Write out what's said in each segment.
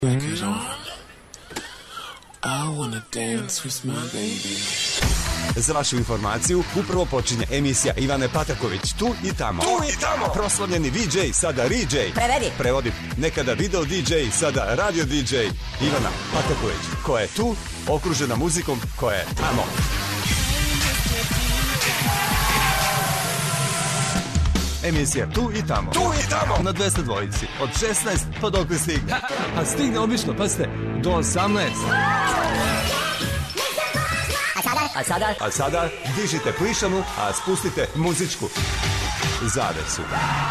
Record on. I wanna dance with my baby. Za vašu informaciju, upravo počinje emisija Ivane Pataković, tu i tamo. Proslavljeni VJ, sada RJ. Prevodi. Nekada video DJ, sada radio DJ. Ivana Pataković, koja je tu, okružena muzikom koja je tamo. Emisija Tu i tamo. Na 202 od 16 pa dokle stigne. A stigne obično, pa ste, do 18. A sada dižite plišanu, a spustite muzičku zavesu.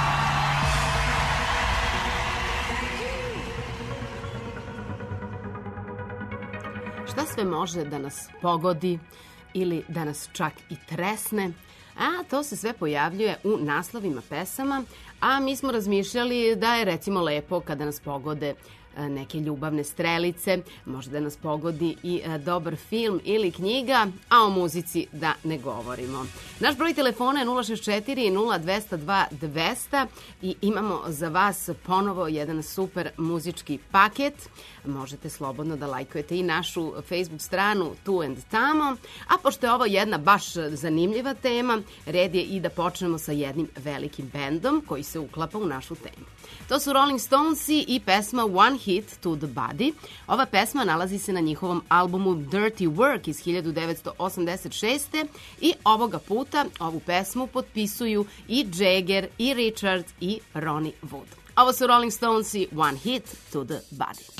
Šta sve može da nas pogodi ili da nas čak i tresne? A to se sve pojavljuje u naslovima pesama, a mi smo razmišljali da je recimo lepo kada nas pogode neke ljubavne strelice, može da nas pogodi i dobar film ili knjiga, a o muzici da ne govorimo. Naš broj telefona je 064 0202 200 i imamo za vas ponovo jedan super muzički paket. Možete slobodno da lajkujete i našu Facebook stranu Tu and Tamo, a pošto je ovo jedna baš zanimljiva tema, red je i da počnemo sa jednim velikim bendom koji se uklapa u našu temu. To su Rolling Stonesi i pesma One Hit to the Body. Ova pesma nalazi se na njihovom albumu Dirty Work iz 1986. I ovoga puta ovu pesmu potpisuju i Jagger, i Richard, i Ronnie Wood. Ovo su Rolling Stonesi, One Hit to the Body.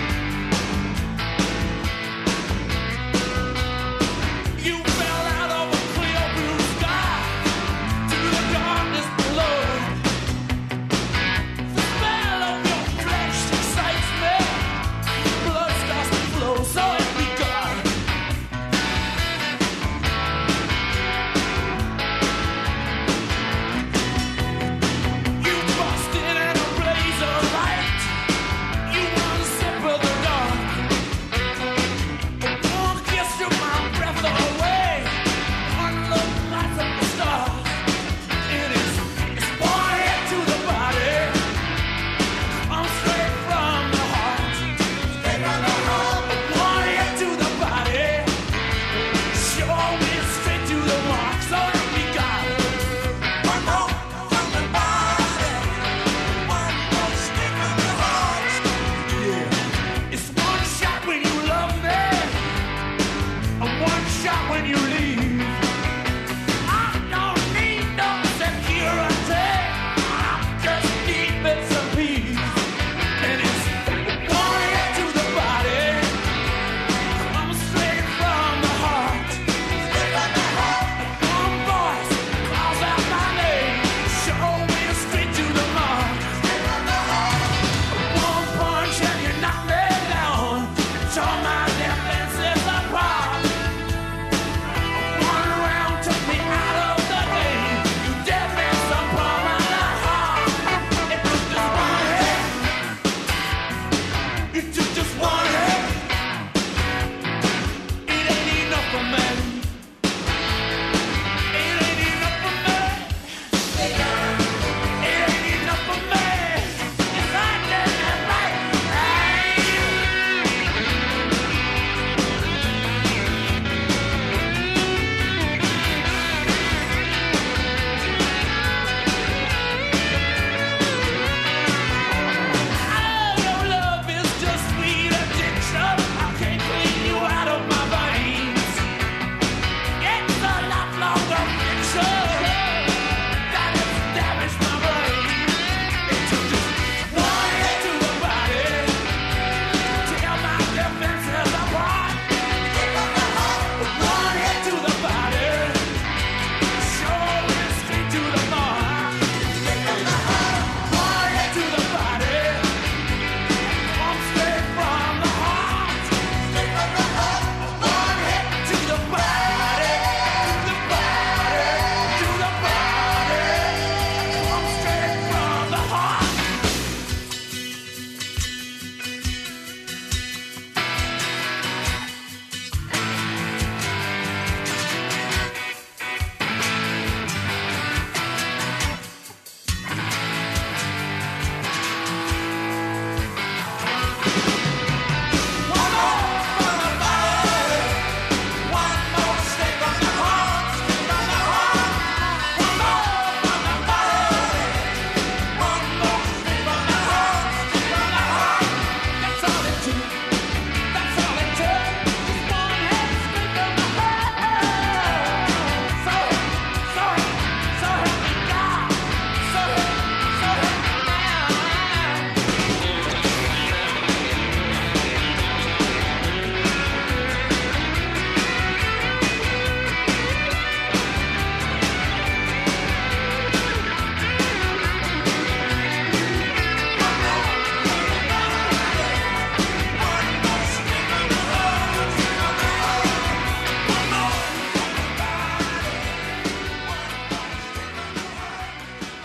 You fell out of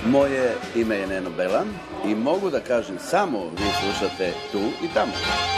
Moje ime je Neno Belan i mogu da kažem samo vi slušate Tu i Tamo.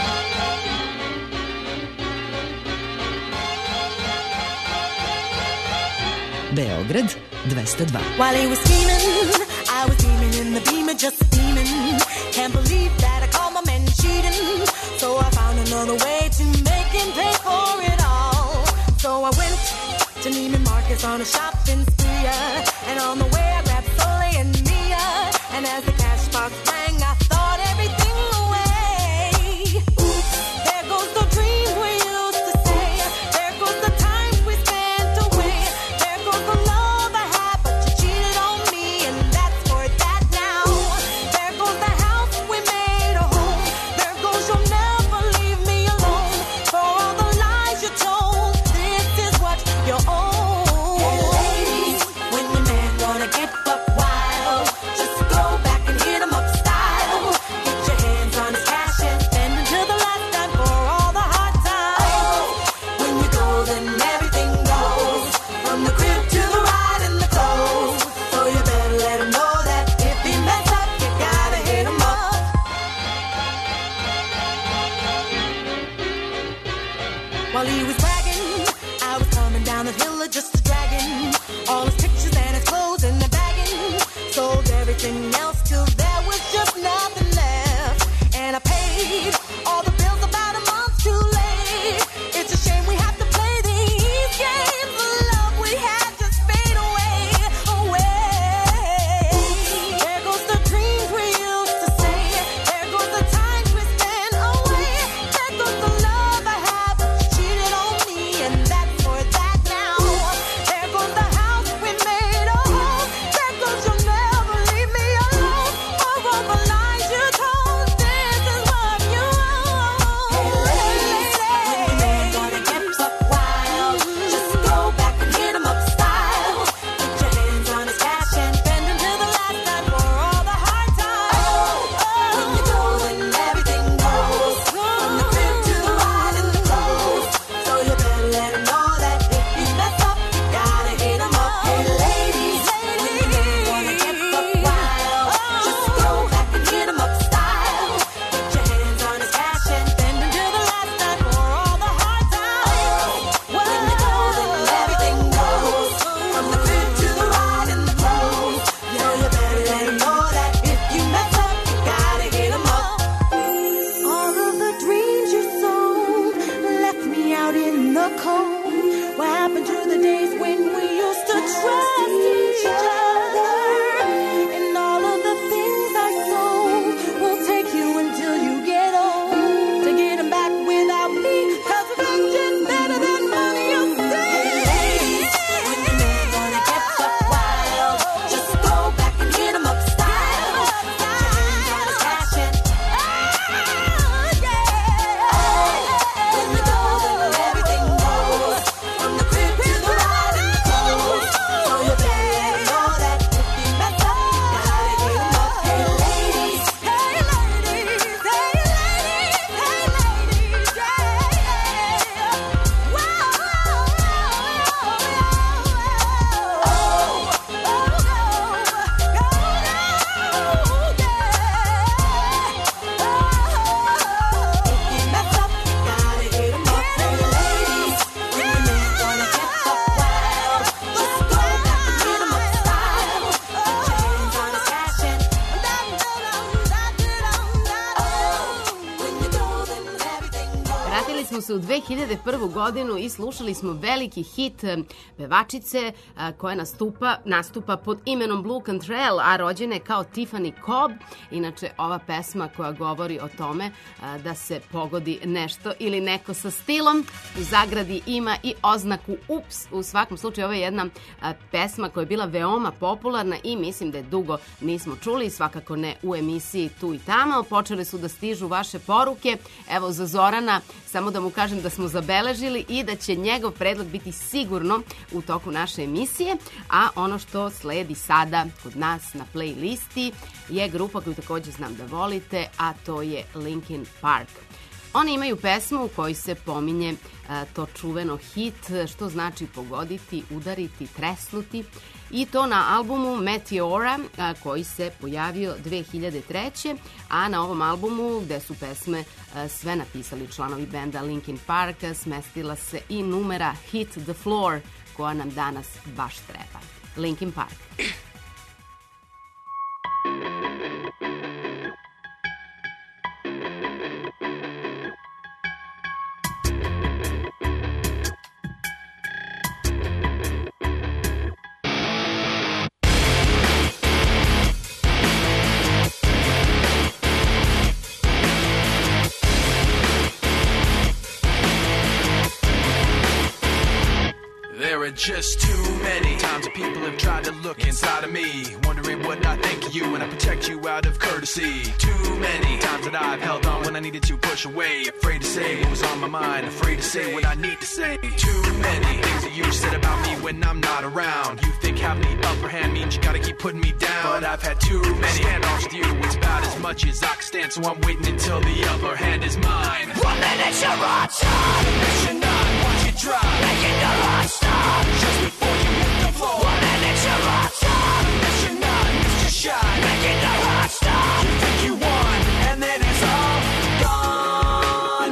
Beograd 202. While he was scheming, I was steaming in the Beamer, just steaming. Can't believe that I caught my man cheating. So I found another way to make him pay for it all. So I went to Neiman Marcus on a shopping spree, and on the way I grabbed Sully and Mia. And as the cash box rang, I thought everything away. Oops, there goes the dream we used to say. There goes the time we spent away. There goes the love I had, but you cheated on me, and that's for that now. There goes the house we made a home. There goes you'll never leave me alone. For all the lies you told, this is what you own. Hey ladies, when your man wanna get buck wild, just go back and hit him up style. Get your hands on his cash and spend until the last time for all the hard times. When you go, then everything goes, from the crib to the ride and the clothes. So you better let him know that if he mess up, you gotta hit him up. While he was bragging, I was coming down the hill just a dragging all his pictures and his clothes in the bagging. Sold everything else till there was just nothing left, and I paid all the bills about a month too late. It's a shame we have to play these games. The love we had just fade away, away. There goes the dreams we used to say. There goes the times we spent away. There goes the love I had, but you cheated on me, and that's for that now. There goes the house we made a home. There goes you'll never leave me alone. For all the lies you told, this is what you own. Hey ladies, when your man gonna get buck wild, just go back and hit him up style. Get your hands on his cash and spend until the last time for all the hard times. When you go, then everything goes, from the crib to the ride and the clothes. So you better let him know that if he mess up, you gotta hit him up. Hey ladies, when your man gonna get buck wild, just go back and hit him up style. Get your hands on his cash and spend until the last time for all the hard times. When you go, then everything goes, from the crib to the ride and the clothes. So you better let him know that if you mess up, you gotta hit him up. All of the dreams you sold left me out in the cold. What happened to the days when we used to trust each other? And all of the things I sold will take you until you get old to get them back without me, 'cause revenge is better than money, you say. Hey ladies, when your man gonna get buck wild, just go back and hit him up style. Get your hands on his cash and when you go, then everything goes, from the crib to the ride and the clothes. So you better let him know that if he mess up, you gotta hit him up. Hey ladies, hey ladies, hey ladies, hey ladies, yeah. Whoa, if you mess up, you gotta hit him up. Hey ladies, when your man gonna get buck wild, just go back and hit him up style. Get your hands on his cash and when you go, then everything goes. Vratili smo se u 2001. godinu i slušali smo veliki hit pevačice koja nastupa pod imenom Blue Cantrell, a rođena je kao Tiffany Cobb. Inače, ova pesma koja govori o tome da se pogodi nešto ili neko sa stilom, u zagradi ima i oznaku ups. U svakom slučaju, ovo je jedna pesma koja je bila veoma popularna i mislim da je dugo nismo čuli, svakako ne u emisiji Tu i Tamo. Počele su da stižu vaše poruke. Evo, za Zorana, samo da mu kažem da smo zabeležili i da će njegov predlog biti sigurno u toku naše emisije, a ono što sledi sada kod nas na playlisti je grupa koju takođe znam da volite, a to je Linkin Park. Oni imaju pesmu u kojoj se pominje to čuveno hit, što znači pogoditi, udariti, tresnuti, i to na albumu Meteora koji se pojavio 2003. A na ovom albumu, gde su pesme sve napisali članovi benda Linkin Park, smestila se i numera Hit the Floor, koja nam danas baš treba. Linkin Park. Just too many times that people have tried to look inside of me, wondering what I think of you when I protect you out of courtesy. Too many times that I've held on when I needed to push away, afraid to say what was on my mind, afraid to say what I need to say. Too many things that you said about me when I'm not around. You think having the upper hand means you gotta keep putting me down, but I've had too many standoffs with you. It's about as much as I can stand, so I'm waiting until the upper hand is mine. 1 minute you're on top, and you're not. Watch you try, making the heart stop just before you hit the floor. 1 minute you're on top, and you're not. Mr. Shine, making the heart stop. You think you won, and then it's all gone.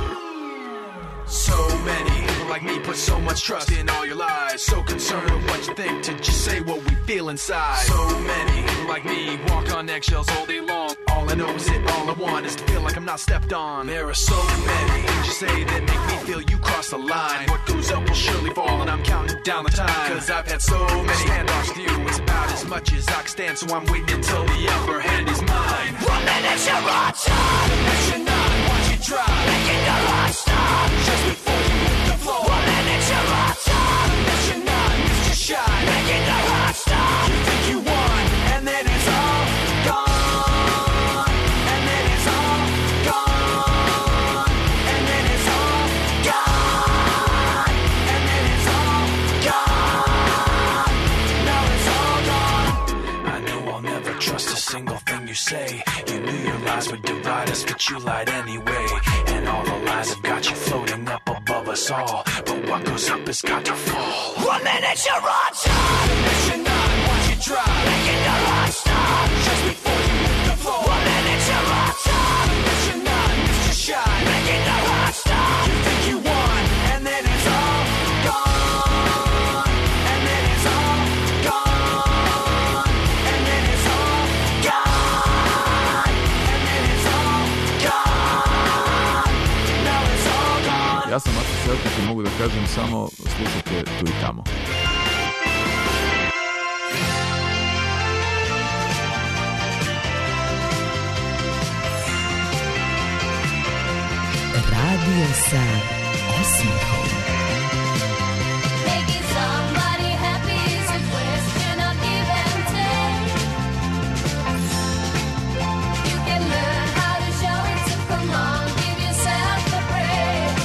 So many people like me put so much trust in all your lies, so concerned with what you think to just say what we feel inside. So many people like me walk on eggshells all day long. All I know is that all I want is to feel like I'm not stepped on. There are so many things you say that make me feel you cross the line. What goes up will surely fall, and I'm counting down the time, cause I've had so many standoffs with you. It's about as much as I can stand, so I'm waiting until the upper hand is mine. 1 minute you're on top, and you're not. Watch you try, making the heart stop just before you hit the floor. 1 minute you're on top, and you're not. Mr. Shine, making the heart stop. You think you won, and then it's all gone. And then it's all gone. And then it's all gone. And then it's all gone. Now it's all gone. I know I'll never trust a single thing you say. You knew your lies would divide us, but you lied anyway. And all the lies have got you floating up above us all. But what goes up has got to fall. 1 minute you're on top, and you're not. Watch you try, making the heart stop just before you hit the floor. 1 minute you're on top, and you're not. Mr. Shine, making the heart stop. You think you won, and then it's all gone. And then it's all gone. And then it's all gone. And then it's all gone. Now it's all gone. Ja sam Mato Selkić i mogu da kažem samo slušajte tu i tamo. Radio sa osmehom. Making somebody happy is a question of give and take. You can learn how to show it, so come on, give yourself a break.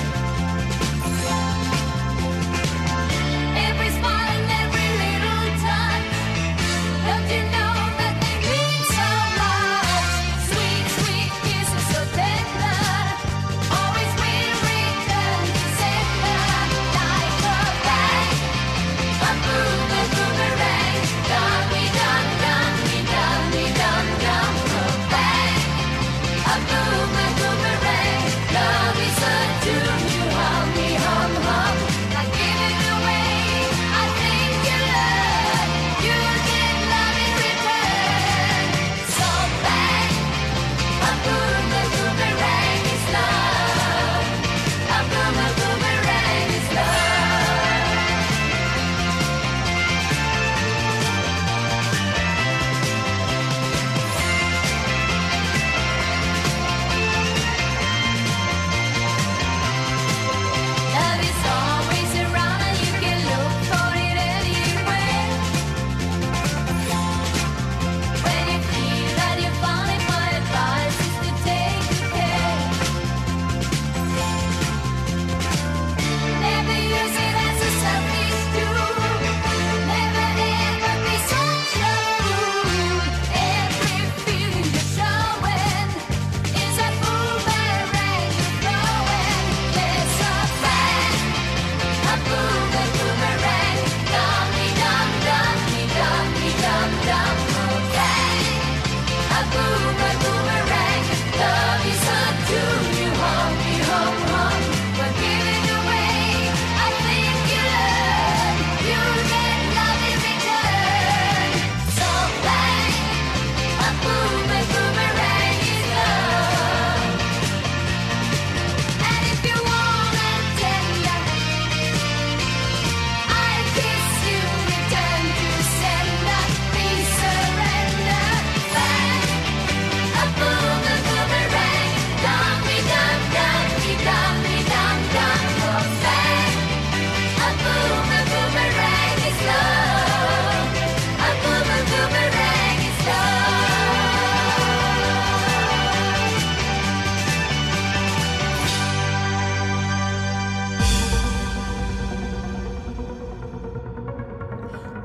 Every smile and every little touch, don't you know that they mean so much? Sweet, sweet kisses so tender, always will return to sender.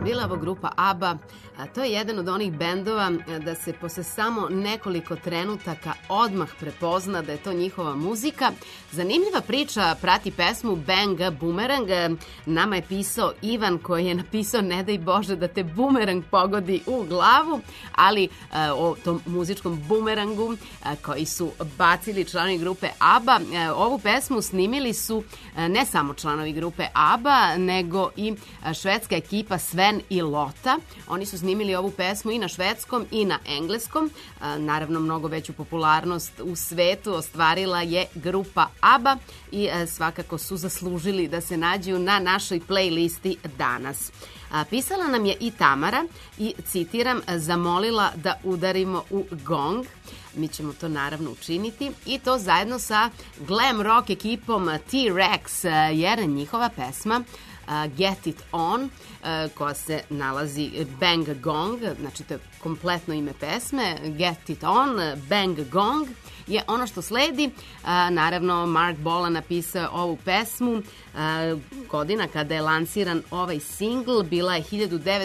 bila ovo grupa ABBA. To je jedan od onih bendova da se posle samo nekoliko trenutaka odmah prepozna da je to njihova muzika. Zanimljiva priča prati pesmu Bang Boomerang. Nama je pisao Ivan koji je napisao ne daj Bože da te bumerang pogodi u glavu, ali o tom muzičkom bumerangu koji su bacili članovi grupe ABBA. Ovu pesmu snimili su ne samo članovi grupe ABBA, nego i švedska ekipa Sven i Lotta. Oni su snimili ovu pesmu i na švedskom i na engleskom. Naravno, mnogo veću popularnost u svetu ostvarila je grupa ABBA i svakako su zaslužili da se nađu na našoj playlisti danas. Pisala nam je i Tamara i, citiram, zamolila da udarimo u gong. Mi ćemo to naravno učiniti i to zajedno sa glam rock ekipom T-Rex, jer njihova pesma Get It On, koja se nalazi Bang Gong, znači to je kompletno ime pesme, Get It On, Bang Gong, je ono što sledi. Naravno, Mark Bolan napisao ovu pesmu. Godina kada je lansiran ovaj singl bila je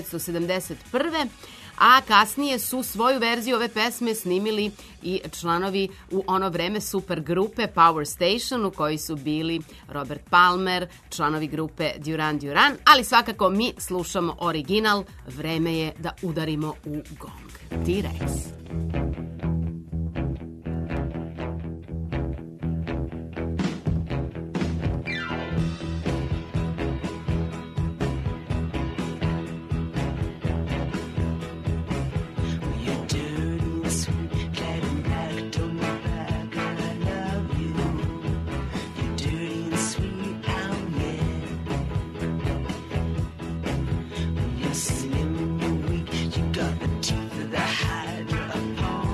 1971. A kasnije su svoju verziju ove pesme snimili i članovi u ono vreme super grupe Power Station, u kojoj su bili Robert Palmer, članovi grupe Duran Duran, ali svakako mi slušamo original. Vreme je da udarimo u gong. T-Rex. Slim and weak, you got the teeth of the Hydra upon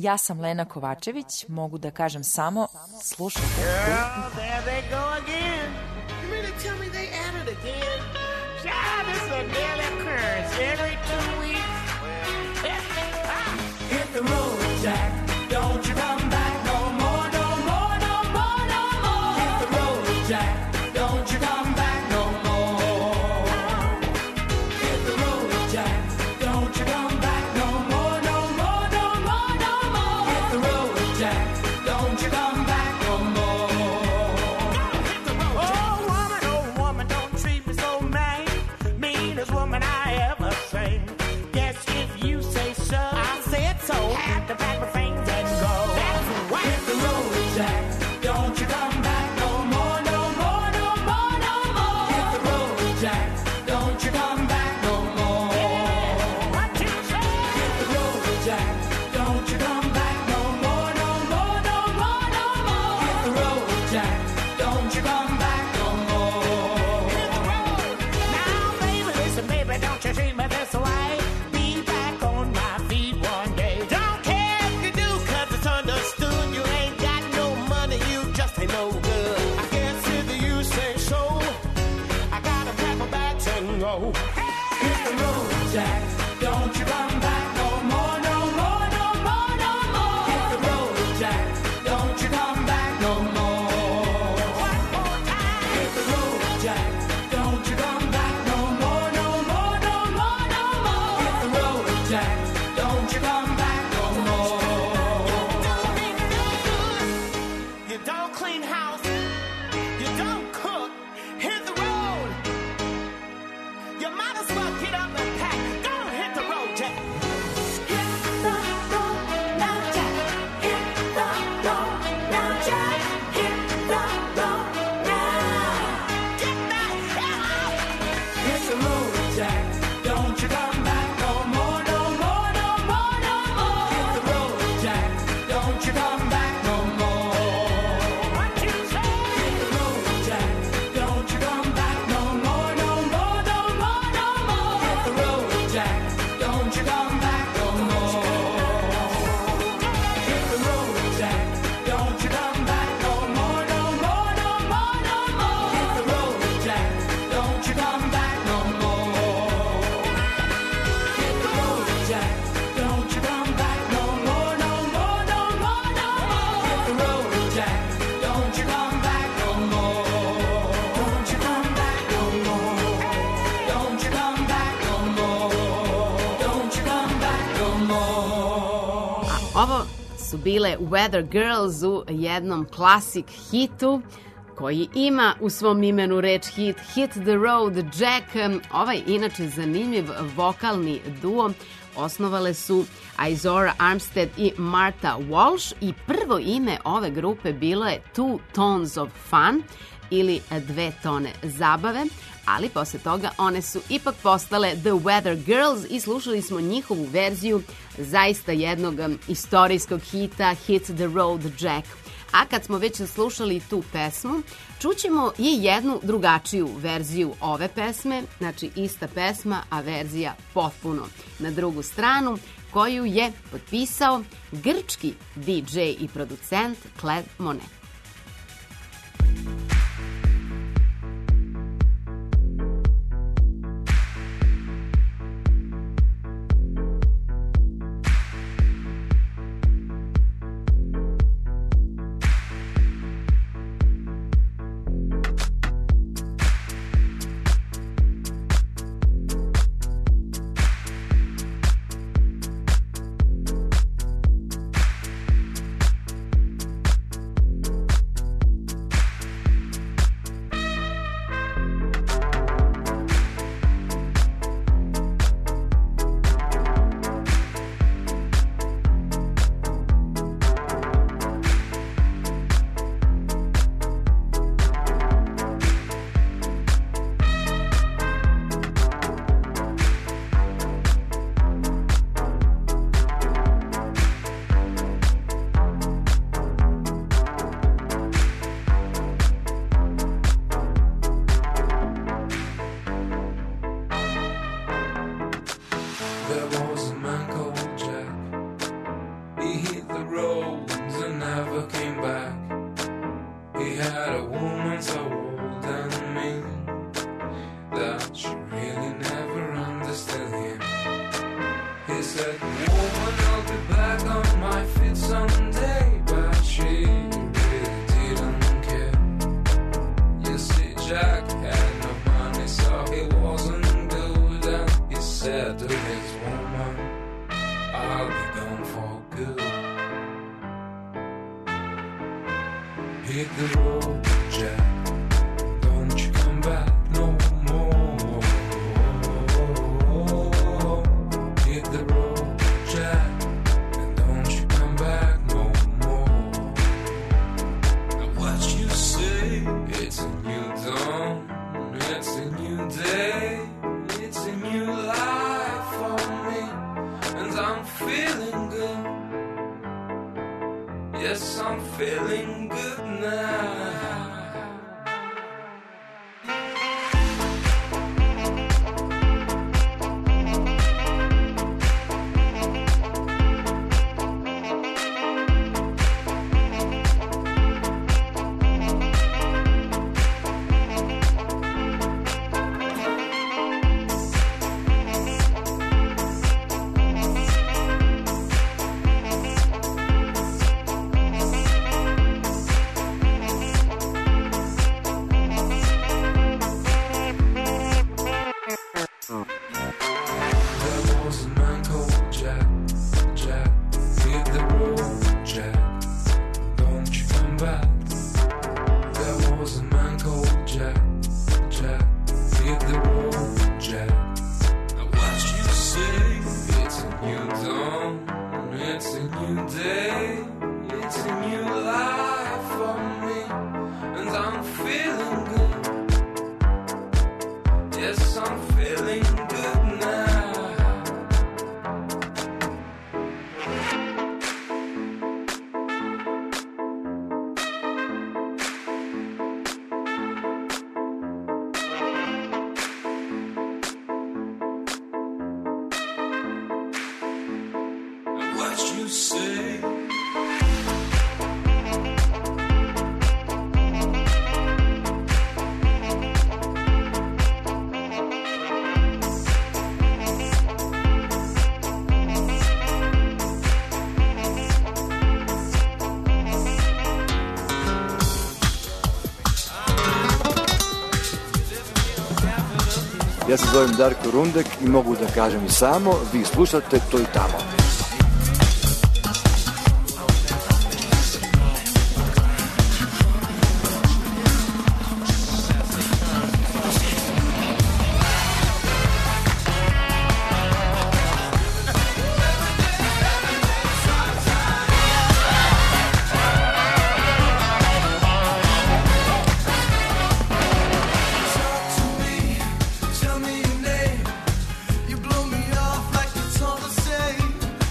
Ja sam Lena Kovačević, mogu da kažem samo slušajte. Girl, there they go again. You mean to tell me they at it again? Child, this is a daily occurrence every 2 weeks. Hit the road, Jack. Don't you come back no more, no more, no more, no more. Hit the road, Jack. Don't you come back no more. Hit the road, Jack. Don't you come back no more, no more, no more, no more. Hit the road, Jack. Don't you come back no more. Hit the road, Jack. Oh, woman, don't treat me so mean. Meanest woman I ever seen. Guess if you say so, I said so. Had to pack my things and go. That's right. Hit the road, Jack. Don't you come back no more, no more, no more, no more. Hit the road, Jack. Don't you come back no more. What you say? Hit the road, Jack. Don't you come back no more, no more, no more, no more. Hit the road, Jack. Don't you come back no more. Hit the road. Now, baby, listen, baby, don't you treat me this way. Be back on my feet one day. Don't care if you do, 'cause it's understood. You ain't got no money, you just ain't no good. I guess if you say so, I gotta pack my bags and go. Hit the road, Jack. Don't you come back no more, no more, no more, no more. Hit the road, Jack. Don't you come back no more. One more time. Hit the road, Jack. Don't you come back no more, no more, no more, no more. Hit the road, Jack. Don't you come back no more. You don't clean house. You don't cook. Hit the road. You might as well get up and pack. Go hit the road, Jack. Hit the road now, Jack. Hit the road now, Jack. Hit the road now. Get that hell out. Hit the road, Jack. Don't you come back no more, no more, no more, no more. Hit the road, Jack. Don't you come back no more. What you say? Hit the road, Jack. Don't you come back no more, no more, no more, no more. Hit the road, Jack. Don't you come back no more. Hit the road, Jack. Don't you come back no more, no more, no more, no more. Hit the road, Jack. Don't you come back no more. Hit the road, Jack. Don't you come back no more, no more, no more, no more. Hit the road, Jack. Don't you come back no more. Don't you come back no more. Don't you come back no more. Don't you come back no more. Ovo su bile Weather Girls u jednom klasik hitu koji ima u svom imenu reč hit, Hit the Road Jack. Ovaj inače zanimljiv vokalni duo osnovale su Izora Armstead i Martha Walsh i prvo ime ove grupe bilo je Two Tones of Fun ili Dve tone zabave, ali posle toga one su ipak postale The Weather Girls i slušali smo njihovu verziju zaista jednog istorijskog hita Hit the Road Jack. A kad smo već slušali tu pesmu, čućemo i jednu drugačiju verziju ove pesme, znači ista pesma, a verzija potpuno na drugu stranu, koju je potpisao grčki DJ i producent Claire Monet. had a woman so old and mean that she really never understood him. He said, woman, I'll be back on my feet someday, but she really didn't care. You see, Jack had no money, so he wasn't good, and he said to his woman, I'll be gone for good. Hit the road, Jack, don't you come back no more. Hit the road, Jack, and don't you come back no more. Now what you say, it's a new dawn, it's a new day, it's a new life for me, and I'm feeling good. Yes, I'm feeling good now. Ja se zovem Darko Rundek i mogu da kažem i samo, vi slušate To i tamo. Tell me your name. You blow me off like it's all the same.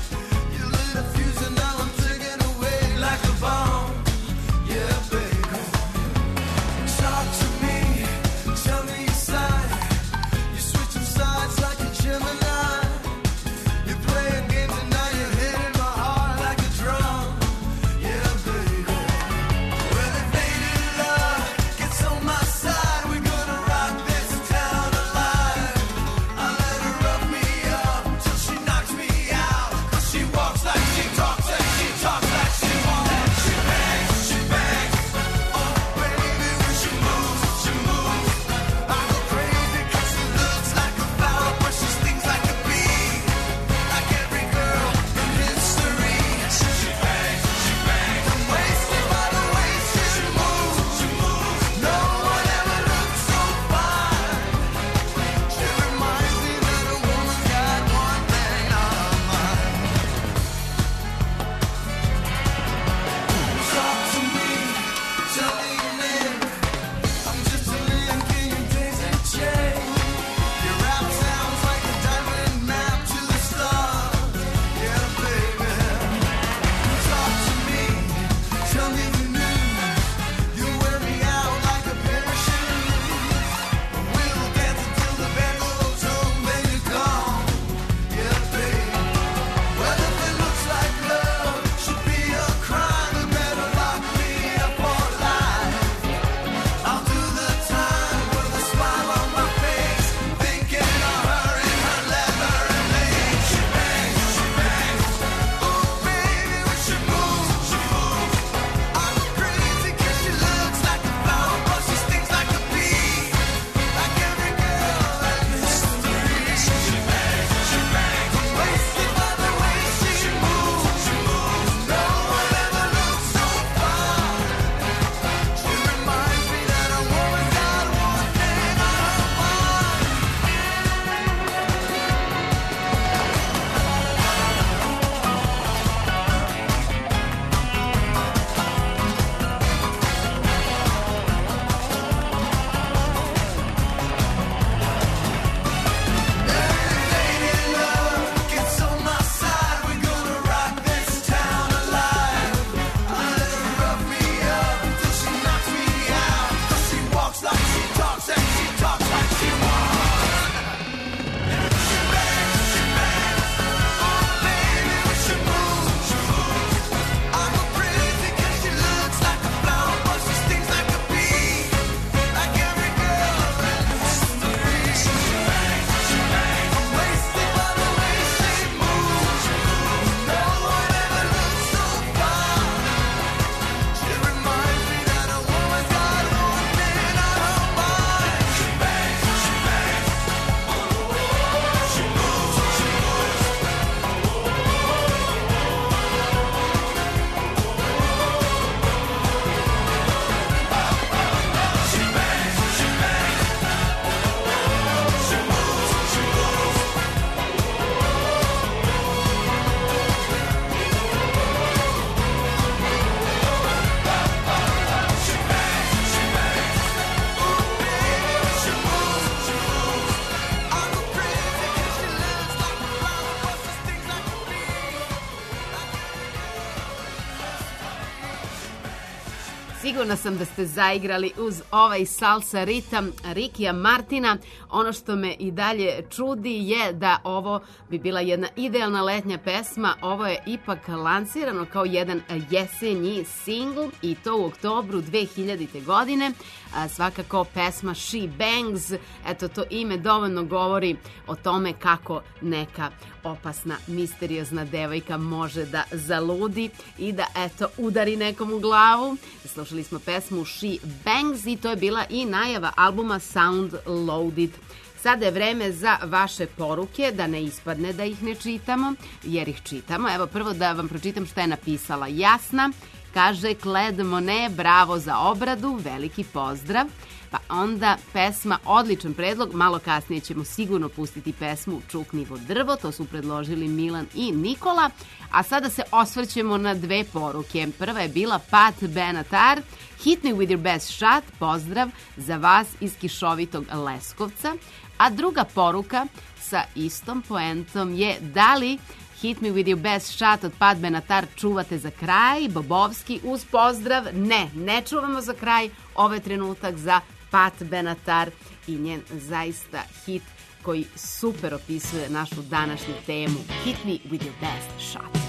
Sigurna sam da ste zaigrali uz ovaj salsa ritam Rikija Martina. Ono što me i dalje čudi je da ovo bi bila jedna idealna letnja pesma. Ovo je ipak lansirano kao jedan jesenji singl i to u oktobru 2000. godine. Svakako pesma She Bangs, eto to ime dovoljno govori o tome kako neka opasna, misteriozna devojka može da zaludi i da eto udari nekom u glavu. Slušali smo pesmu She Bangs i to je bila i najava albuma Sound Loaded. Sada je vreme za vaše poruke, da ne ispadne da ih ne čitamo, jer ih čitamo. Evo prvo da vam pročitam šta je napisala Jasna. Kaže Claude Monet, bravo za obradu, veliki pozdrav. Pa onda pesma, odličan predlog, malo kasnije ćemo sigurno pustiti pesmu Čuknivo drvo, to su predložili Milan i Nikola. A sada se osvrćemo na dve poruke. Prva je bila Pat Benatar, Hit me with your best shot, pozdrav za vas iz kišovitog Leskovca. A druga poruka sa istom poentom je da li Hit me with your best shot od Pat Benatar čuvate za kraj, Bobovski uz pozdrav. Ne čuvamo za kraj, ovo je trenutak za Pat Benatar i njen zaista hit koji super opisuje našu današnju temu. Hit me with your best shot.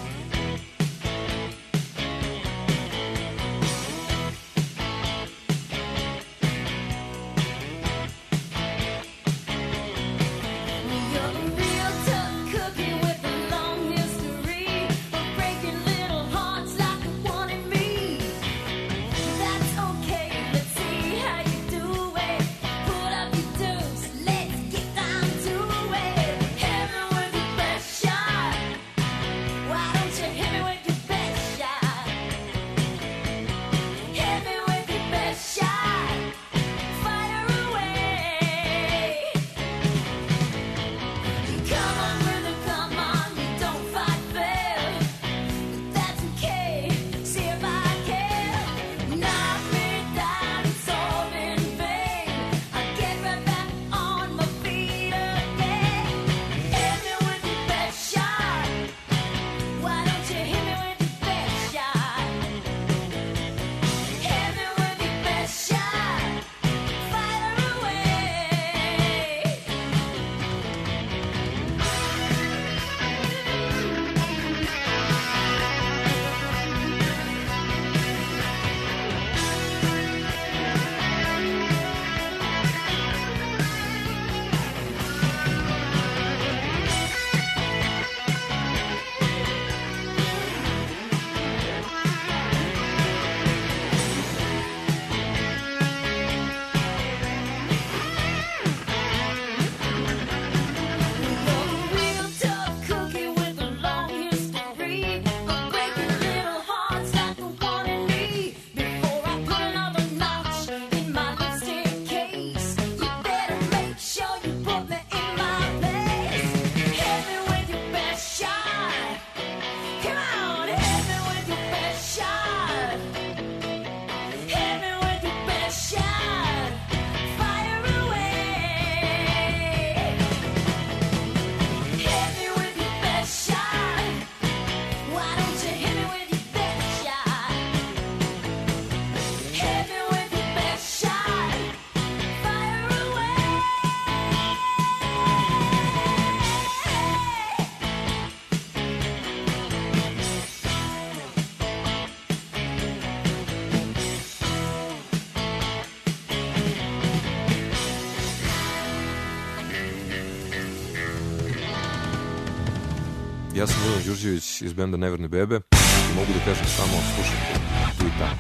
Ja sam Milan Đurđević iz benda Neverne bebe i mogu da kažem samo slušajte tu i tamo.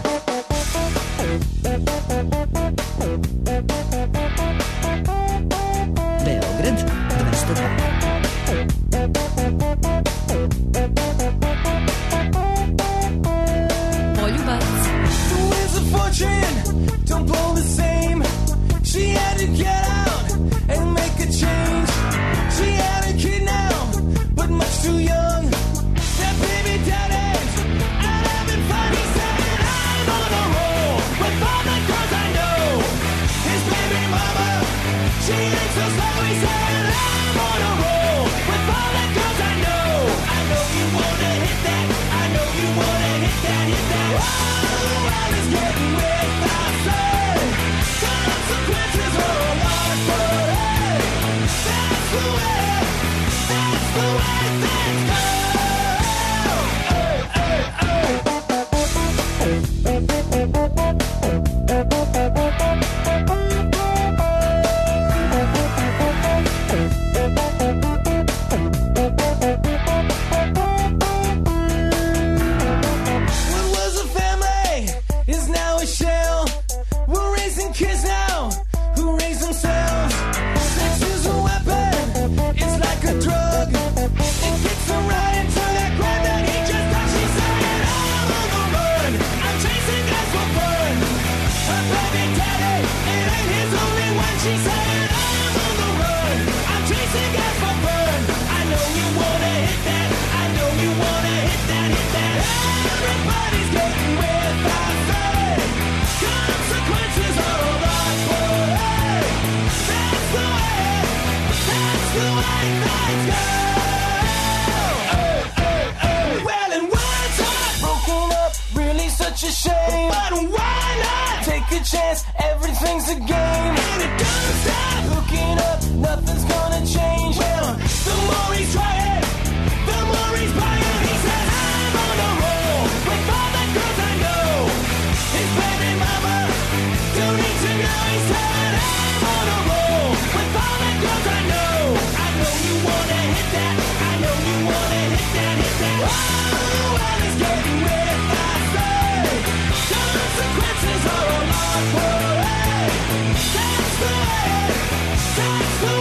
Beograd 202. Poljubac. She had to get out and make a change. She had a kid now, but much too young. That baby daddy, and having fun. He said, I'm on a roll with all the girls I know. His baby mama, she ain't so slow. He said, I'm on a roll with all the girls I know. I know you wanna hit that. I know you wanna hit that. Whoa, I was getting She said, I'm on the run, I'm chasing gas for burn. I know you wanna hit that, I know you wanna hit that. Everybody's getting with I say. Consequences are a lot, but hey, that's the way things go. Well, and words are broken up, really such a shame. But why not take a chance? Everything's a game, and it don't stop. Looking up, nothing's gonna change. Well, the more he's trying, the more he's buying. He said, I'm on a roll with all the girls I know. His baby mama don't need to know. He said, I'm on a roll with all the girls I know. I know you wanna hit that, I know you wanna hit that. Oh, well, he's getting with I say. Consequences are a lot, but hey, that's the way things go.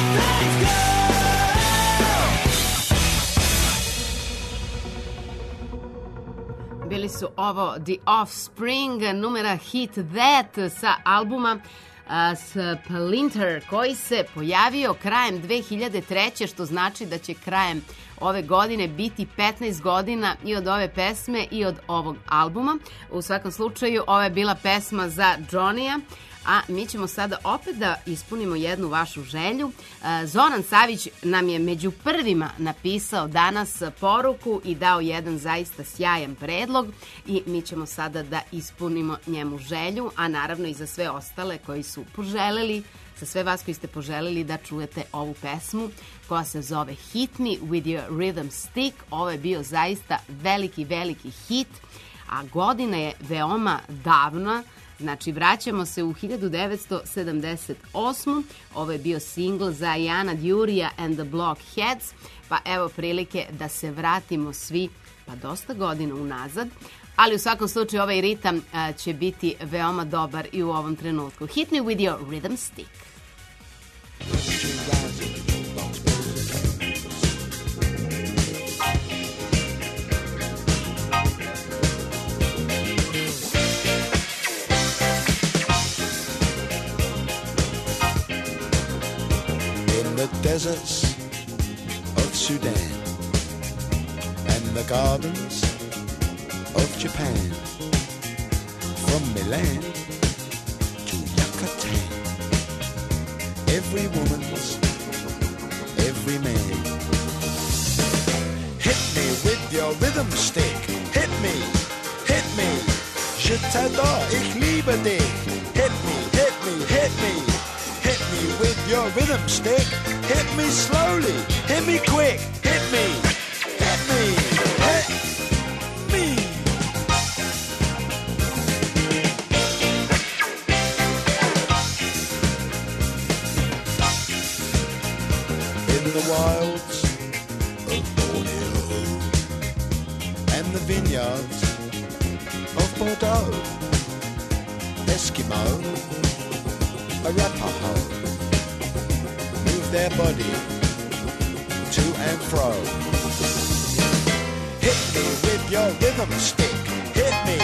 Bili su ovo The Offspring, numera Hit That sa albuma Splinter, koji se pojavio krajem 2003. što znači da će krajem ove godine biti 15 godina i od ove pesme i od ovog albuma. U svakom slučaju, ova je bila pesma za Johnny-a, a mi ćemo sada opet da ispunimo jednu vašu želju. Zoran Savić nam je među prvima napisao danas poruku i dao jedan zaista sjajan predlog i mi ćemo sada da ispunimo njemu želju, a naravno i za sve ostale koji su poželeli, za sve vas koji ste poželeli da čujete ovu pesmu koja se zove Hit Me With Your Rhythm Stick. Ovo je bio zaista veliki hit, a godina je veoma davna. Znači, vraćamo se u 1978. Ovo je bio singl za Jana Djurija and the Blockheads, pa evo prilike da se vratimo svi, pa dosta godina unazad, ali u svakom slučaju ovaj ritam će biti veoma dobar i u ovom trenutku. Hit Me With Your Rhythm Stick. The deserts of Sudan and the gardens of Japan, from Milan to Yucatan, every woman's, every man. Hit me with your rhythm stick, hit me, je t'adore, ich liebe dich. Hit me, hit me, hit me. Hit me with your rhythm stick. Hit me slowly. Hit me quick. Hit me. Hit me. Hit me. In the wilds of Borneo and the vineyards of Bordeaux, Eskimo, Arapaho, move their body to and fro. Hit me with your rhythm stick. Hit me,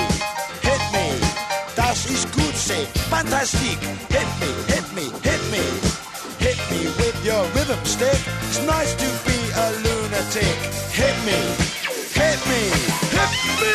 das ist gut, say, fantastic. Hit me, hit me, hit me. Hit me with your rhythm stick. It's nice to be a lunatic. Hit me, hit me, hit me.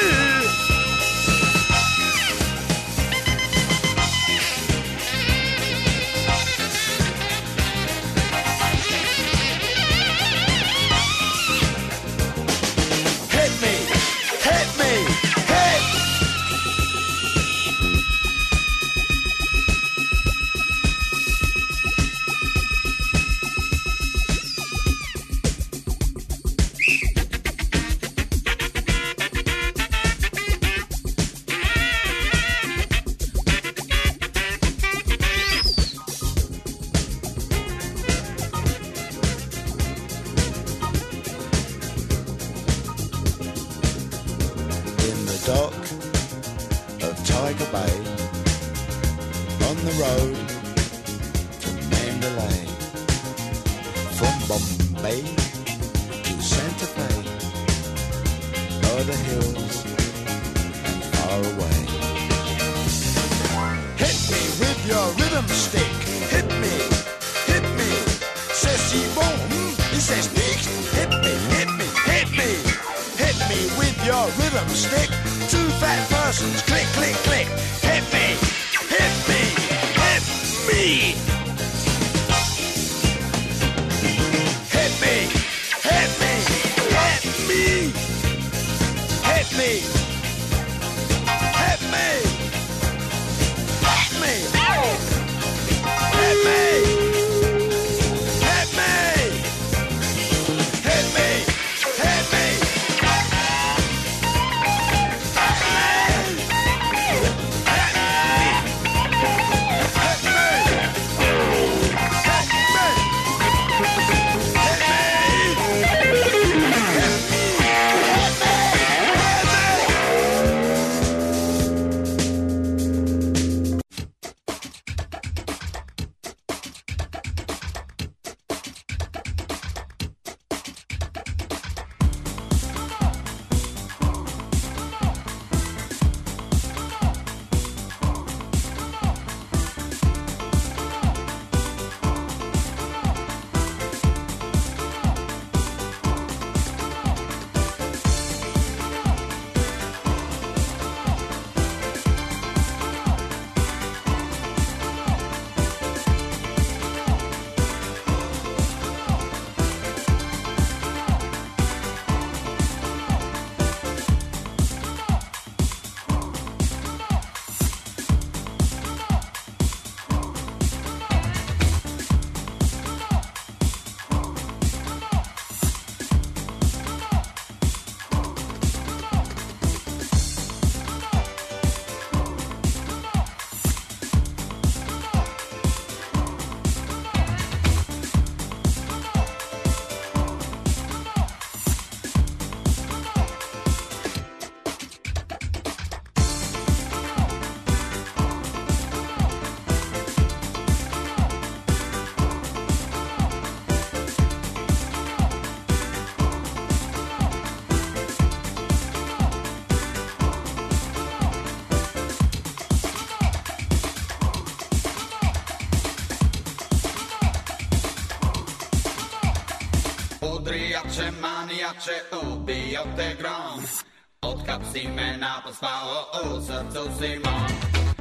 Hit me with your rhythm stick. Hit me. rhythm stick. Two fat persons, click, click, click. Hit me, hit me, hit me. Hit me, hit me, hit me. Hit me, hit me, hit me. Hit me, hit me, hit me, hit me. Udrijače, manijače, ubio te grom. Otkad si me napospao, u srcu si mom.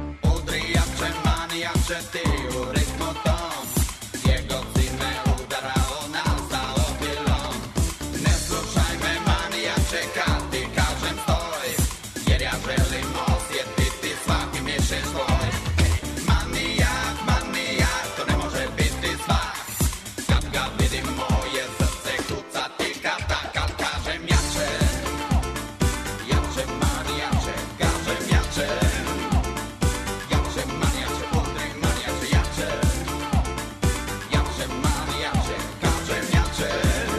Udrijače, manijače, ti u ritmu tom. Gdje god si me udarao, nastalo pilom. Ne slušaj me, manijače, kad ti kažem stoj. Jer ja želim osjetiti svaki mišić tvoj. Manijak, manijak, to ne može biti svak. Kad ga vidim, moje srce kuca tika tak, kad kažem jače. Jače, manijače, kažem jače. Jače, manijače, udri, manijače, jače. Jače, manijače, kažem jače.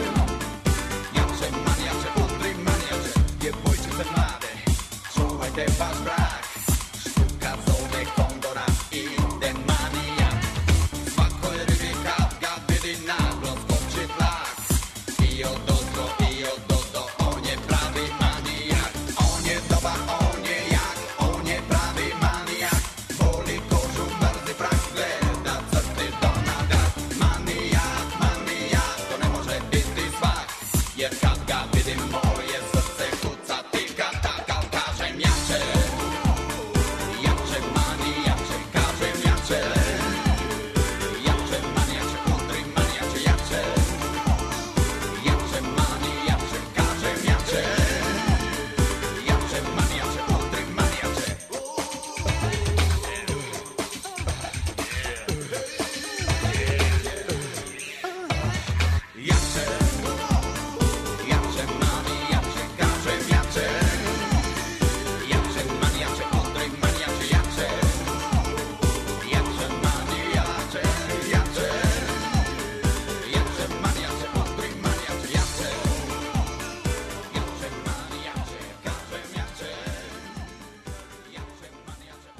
Jače, manijače, udri, manijače. Djevojčice mlade, čuvajte vaš brak. Štuka zove kondora, ide manijak. Svakoj ribi kad ga vidi naglo skoči tlak. I odozgo, on je pravi manijak. On je dobar, on je jak, on je pravi manijak. Voli kožu, mrzi prah, gleda crti do nagat. Manijak, manijak, to ne može biti svak. Jer kad ga vidim, moje srce kuca tika tak, al kažem jače. Jače, manijače, kažem jače. Jače, manijače, udri, manijače, jače. Jače, manijače, kažem jače. Jače, manijače, udri, manijače. Jače, jače, manijače, kažem jače. Jače, manijače, udri, manijače, jače. Jače, manijače, jače. Jače, manijače, udri, manijače, jače. Jače, manijače, kažem jače. Jače, manijače,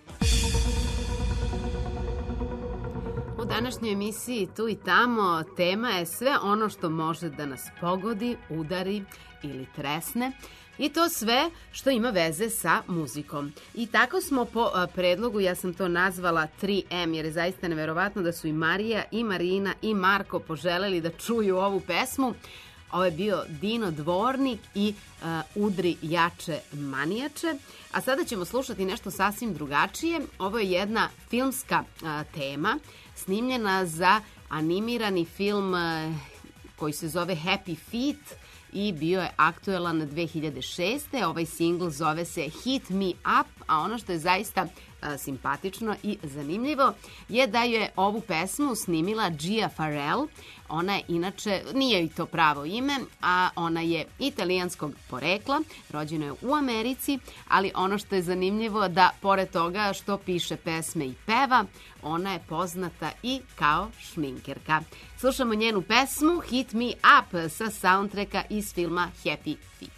udri, U današnjoj emisiji Tu i tamo tema je sve ono što može da nas pogodi, udari ili tresne. I to sve što ima veze sa muzikom. I tako smo po predlogu, ja sam to nazvala 3M, jer je zaista neverovatno da su i Marija, i Marina, i Marko poželeli da čuju ovu pesmu. Ovo je bio Dino Dvornik i Udri jače manijače. A sada ćemo slušati nešto sasvim drugačije. Ovo je jedna filmska tema snimljena za animirani film koji se zove Happy Feet i bio je aktuelan 2006. Ovaj singl zove se Hit Me Up, a ono što je zaista simpatično i zanimljivo je da je ovu pesmu snimila Gia Farrell. Ona je inače, nije joj to pravo ime, a ona je italijanskog porekla, rođena je u Americi, ali ono što je zanimljivo da pored toga što piše pesme i peva, ona je poznata i kao šminkerka. Slušamo njenu pesmu Hit Me Up sa soundtracka iz filma Happy Feet.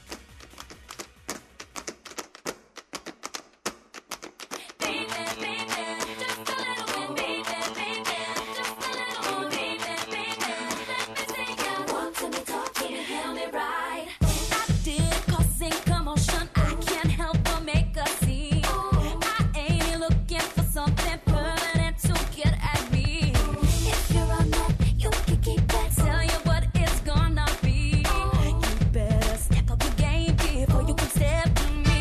Tell you what it's gonna be. You better step up your game before you can step to me.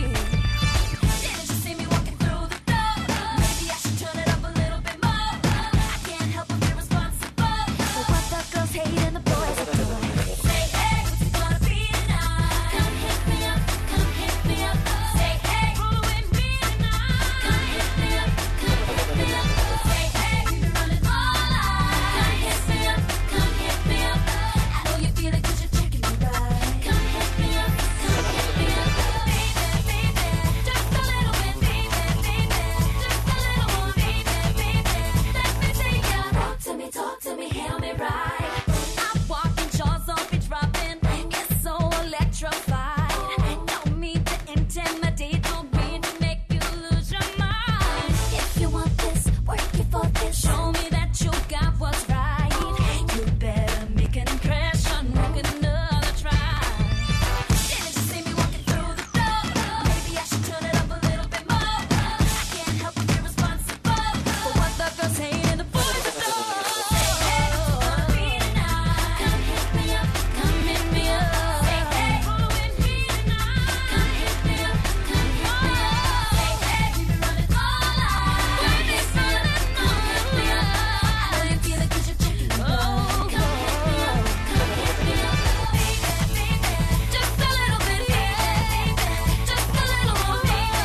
Didn't you see me walking through the door? Maybe I should turn it up a little bit more. I can't help but be responsible for what the girls hate and the boys adore. Say hey, what's it gonna be tonight? Come hit me up, come hit me up. Say hey, roll with me tonight. Come hit me up, come hit me up. Say hey, we be running all night. Come hit me up, come hit me up. I know you feel it 'cause you're checking me right. Come hit me up, come hit me up. Baby, baby, just a little bit, baby, baby, just a little more, baby, baby. Let me see ya. Talk to me, hail me right. I'm walking jaws on beach dropping. It's so electrified. Don't mean to intimidate, don't mean to make you lose your mind. If you want this, work it for this. Show me that you got what's right. You better make an impression, work another try. Didn't you see me walking through the door? Maybe I should turn it up a little bit more. I can't help but be responsible for what the girls hate and the boys adore. Say hey, what's it gonna be tonight? Come hit me up, come hit me up. Say hey, roll with me tonight. Come hit me up, come hit me up. Say hey, we be running all night. When it's running, come hit me up. I know you feel it 'cause you're checking me right. Come hit me up, come hit me up. Baby, baby, just a little bit here, just a little more,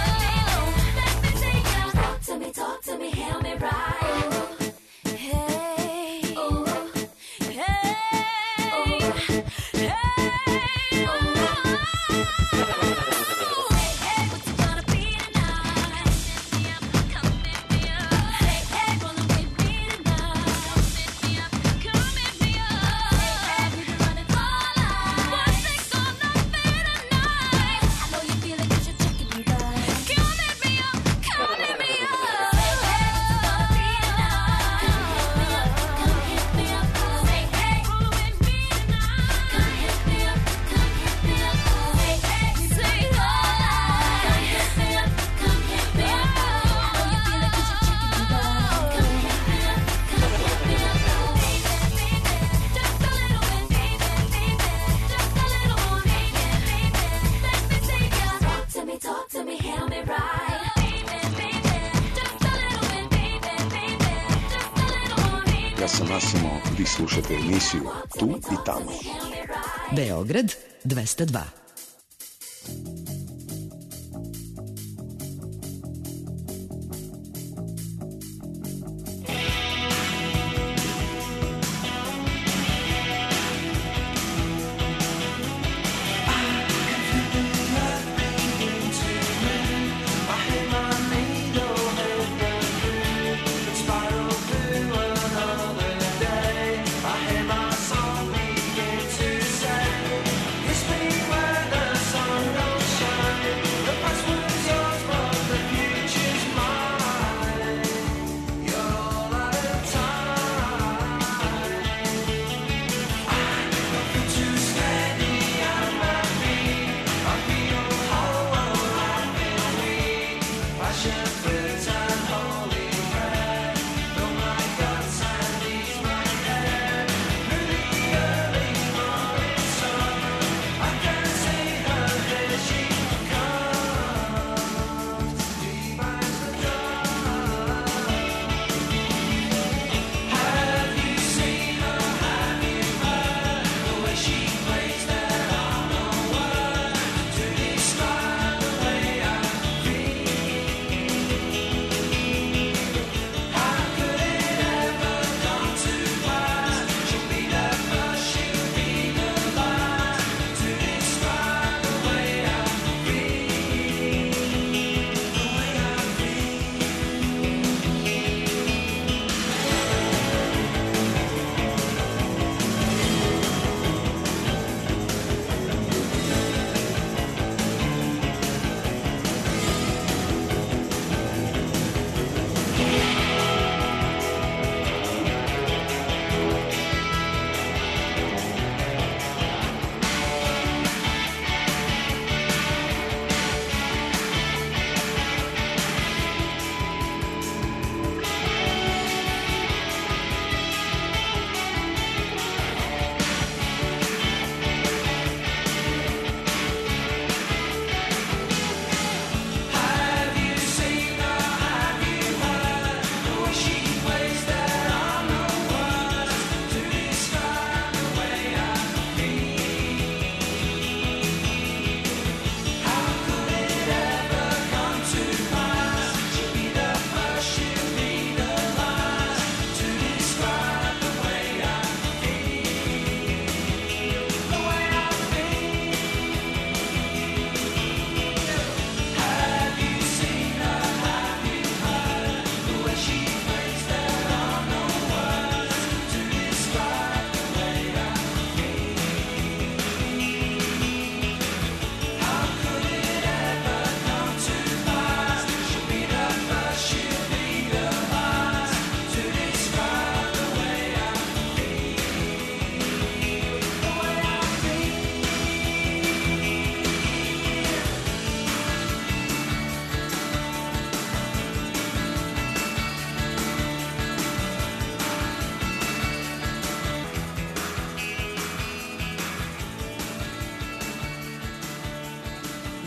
let me see ya. Talk to me, hail me right. Hey, oh, hey, hey, hey, what's it gonna be tonight? Hit me up, come hit me up. Say hey, rollin' with me tonight. Come hit me up, come hit me up. Say hey, we be running all night. What's it gonna be tonight? I know you feel it 'cause you're checking me right. Come hit me up, come hit me up. Say hey, what's it gonna be tonight? Come hit me up, say hey, roll with me tonight. Come hit me up, come hit me up. Say hey, say all night. Come hit me up, come hit me up. I know you feel it 'cause you're checking me right. Come hit me up, come hit me up. Baby, baby, just a little bit, baby, baby, just a little more, baby, baby. Let me see ya. Talk to me, hail me right. Baby, baby, just a little bit, baby, baby, just a little more, baby. Ja sam Massimo, vi slušate emisiju Tu i tamo. Beograd 202. I hear my soul begin to say, it's me where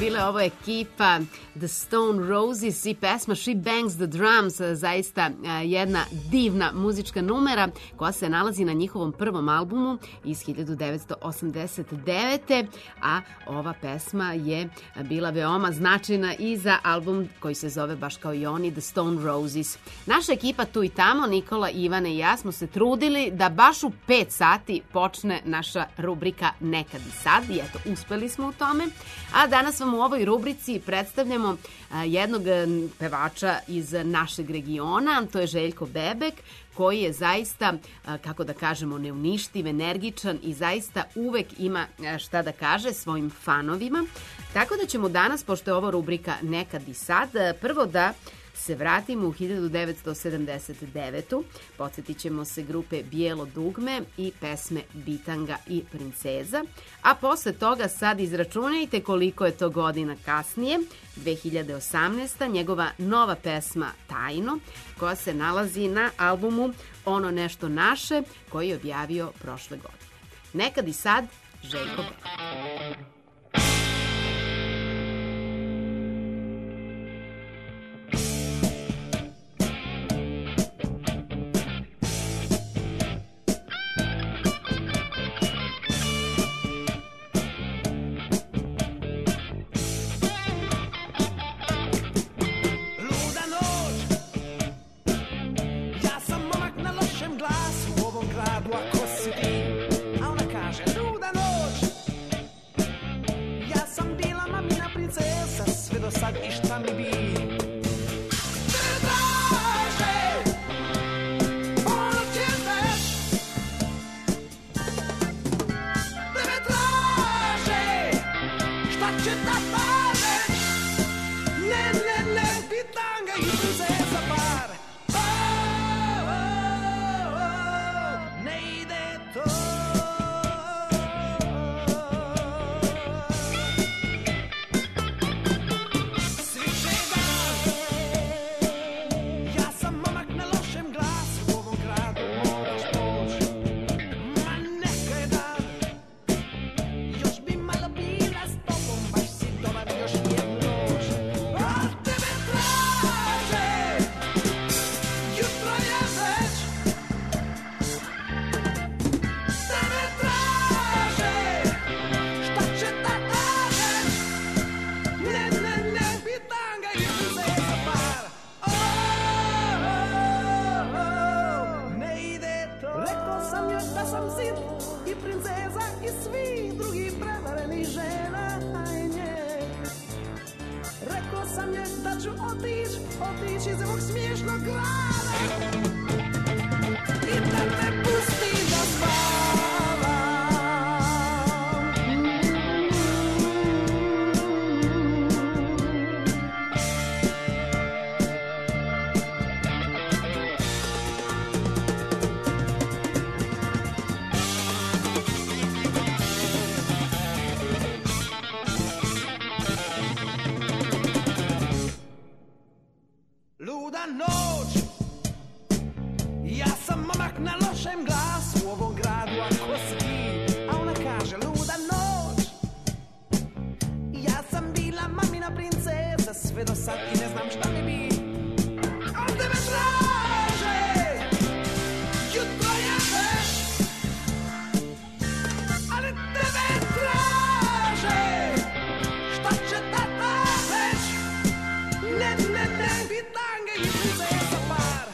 Bila je ovo ekipa The Stone Roses i pesma She Bangs the Drums, zaista jedna divna muzička numera koja se nalazi na njihovom prvom albumu iz 1989. A ova pesma je bila veoma značajna i za album koji se zove baš kao i oni, The Stone Roses. Naša ekipa Tu i tamo, Nikola, Ivana i ja smo se trudili da baš u 5 sati počne naša rubrika Nekad i sad i eto, uspeli smo u tome. A danas vam u ovoj rubrici predstavljamo jednog pevača iz našeg regiona, to je Željko Bebek, koji je zaista, kako da kažemo, neuništiv, energičan i zaista uvek ima šta da kaže svojim fanovima. Tako da ćemo danas, pošto je ovo rubrika Nekad i sad, prvo da se vratimo u 1979. Podsjetit ćemo se grupe Bijelo dugme i pesme Bitanga i Princeza, a posle toga sad izračunajte koliko je to godina kasnije, 2018. njegova nova pesma Tajno, koja se nalazi na albumu Ono nešto naše, koji je objavio prošle godine. Nekad i sad, Željko Bebek. Sad i šta mi bi otići iz ovog smiješnog grada i da te pusti da spavam. Luda noć, ja sam momak na lošem glasu u ovom gradu, ako si ti, a ona kaže luda noć. Ja sam bila mamina princeza sve do sad i ne znam šta mi bi. On tebe traže, jutro je već, ali tebe traže, šta će tata već, ne, bitange i princesa par.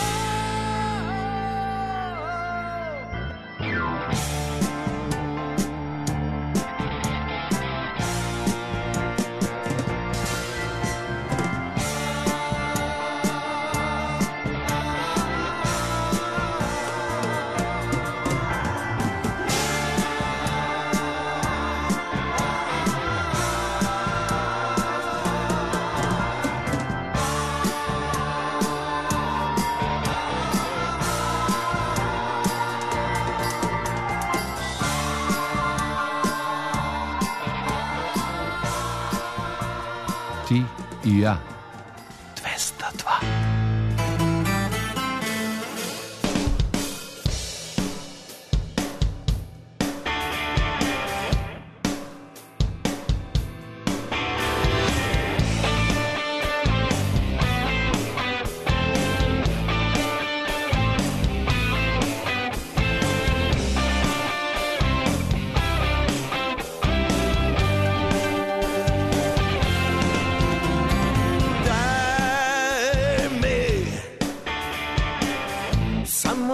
Ti i ja. 202.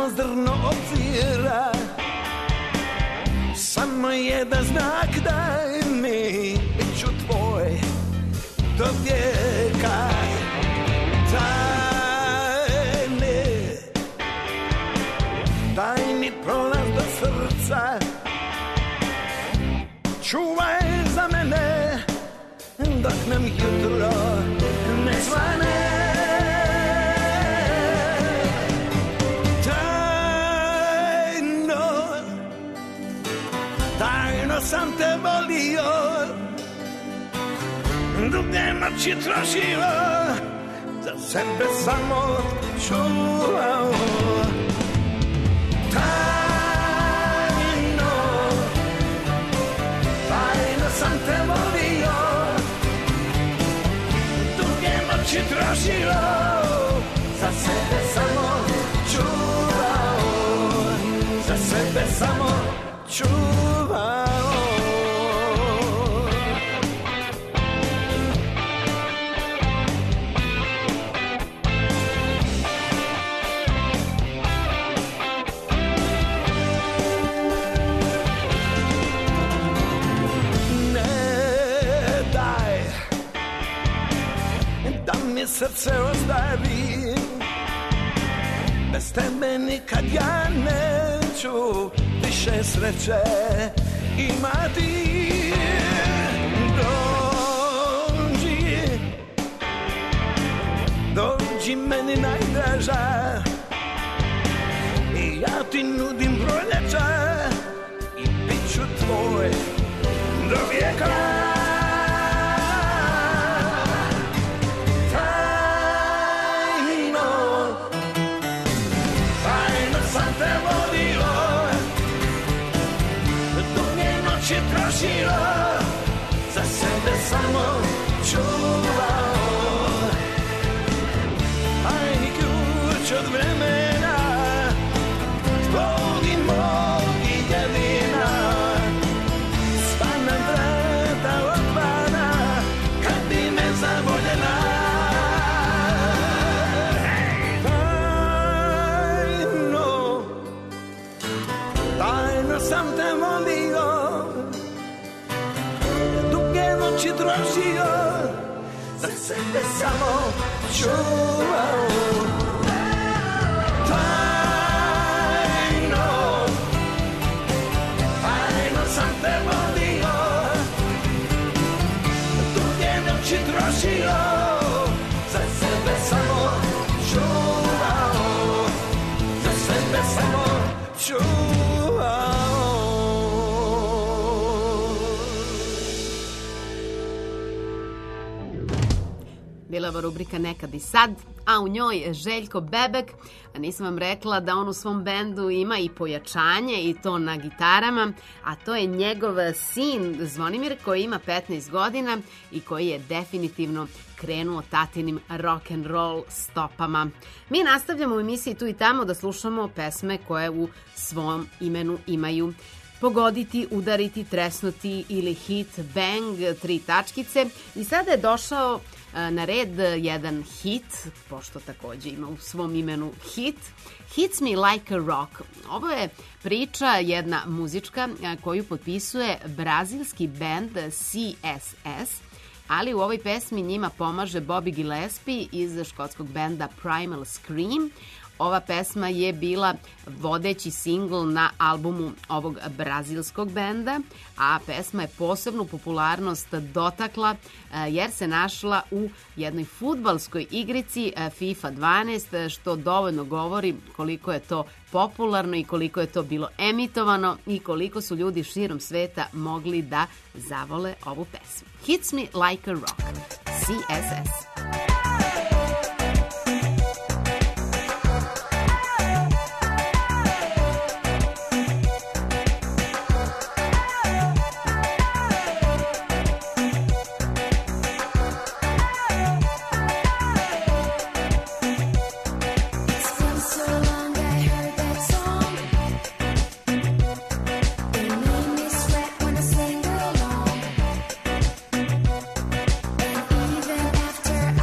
samo zrno obzira, samo jedan znak daj mi, bit ću tvoj do vijeka. Tajni prolaz do srca, čuvaj za mene dok nam jutro ne svane. Tajno sam te volio, duge noći trošio, za sebe samo čuvao. Tajno sam te volio, duge noći trošio, za sebe samo čuvao, za sebe samo čuvao. Srce ostavi, bez tebe nikad ja neću više sreće imati. Dođi meni najdraža, i ja ti nudim proljeća, i bit ću tvoj do vijeka. Za sebe samo čuvao, tajni ključ od vremena, tvoj i mog i jedina. Sva nam vrata otvara kad bi me zavoljela. Tajno sam te volio, noći trošio, za sebe samo čuvao. Tajno, tajno sam te volio, duge noći trošio, za sebe samo čuvao, za sebe samo čuvao. Bila je rubrika Nekad i sad, a u njoj Željko Bebek. Nisam vam rekla da on u svom bendu ima i pojačanje, i to na gitarama, a to je njegov sin Zvonimir, koji ima 15 godina i koji je definitivno krenuo tatinim rock'n'roll stopama. Mi nastavljamo u emisiji Tu i tamo da slušamo pesme koje u svom imenu imaju pogoditi, udariti, tresnuti ili hit, bang, 3 tačkice. I sada je došao na red jedan hit, pošto takođe ima u svom imenu hit, Hits Me Like a Rock. Ovo je priča jedna muzička koju potpisuje brazilski band CSS, ali u ovoj pesmi njima pomaže Bobby Gillespie iz škotskog benda Primal Scream. Ova pesma je bila vodeći singl na albumu ovog brazilskog benda, a pesma je posebnu popularnost dotakla jer se našla u jednoj fudbalskoj igrici FIFA 12, što dovoljno govori koliko je to popularno i koliko je to bilo emitovano i koliko su ljudi širom sveta mogli da zavole ovu pesmu. Hits Me Like a Rock, CSS. After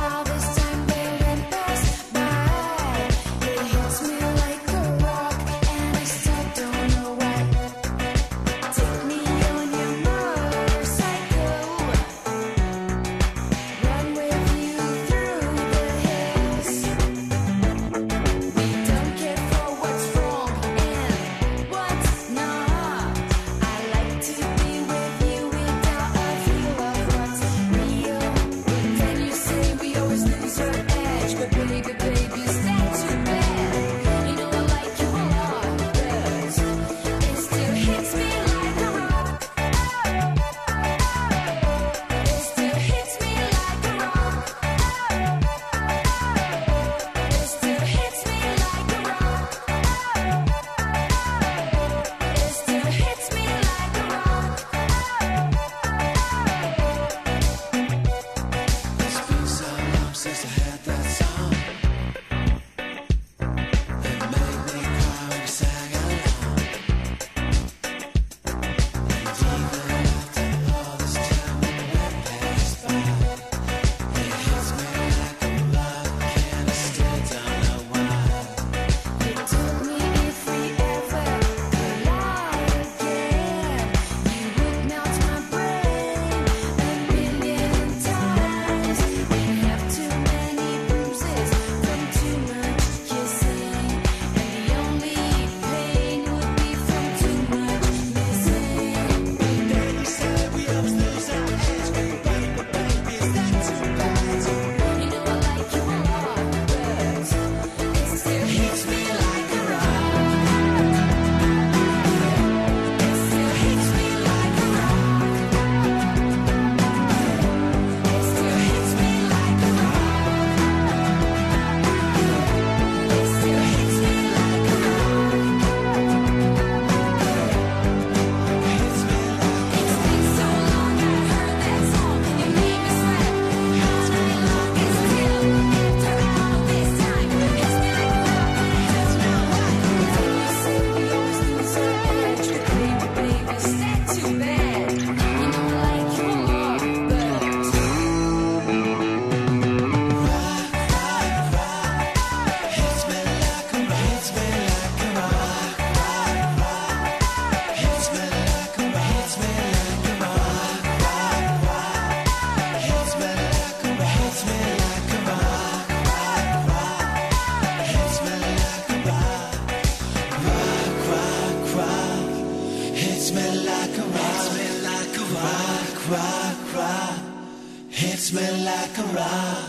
hits me like a rock.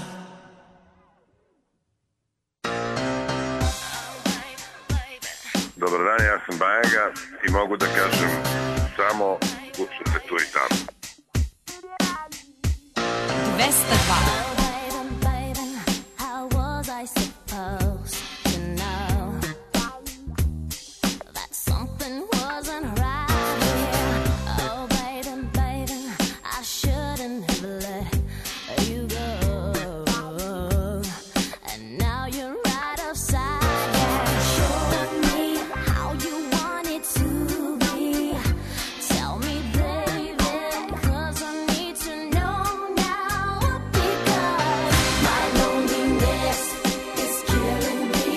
Dobar dan, ja sam Bajaga i mogu da kažem samo slušajte tu i tamo. 202. How was I supposed to know that something wasn't right here? Oh, baby, baby, I shouldn't have let you go. And now you're right upside down. Show me how you want it to be. Tell me, baby, 'cause I need to know now. Because my loneliness is killing me.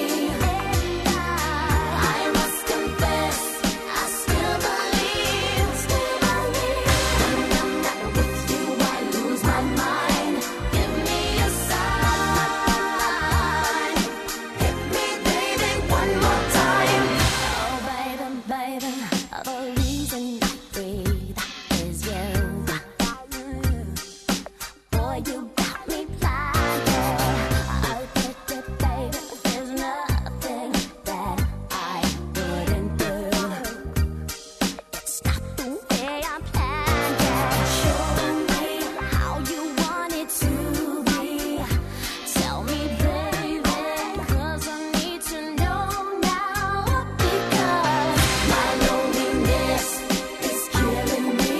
I must confess, I still believe. When I'm not with you, I lose my mind. Give me a sign. Hit me, baby, one more time. Oh, baby, baby, the reason I breathe is you. Boy, you got me blinded. Oh, baby, there's nothing that I wouldn't do. It's not the way I planned it. Show me how you want it to be. Tell me, baby, 'cause I need to know now. Because my loneliness is killing me.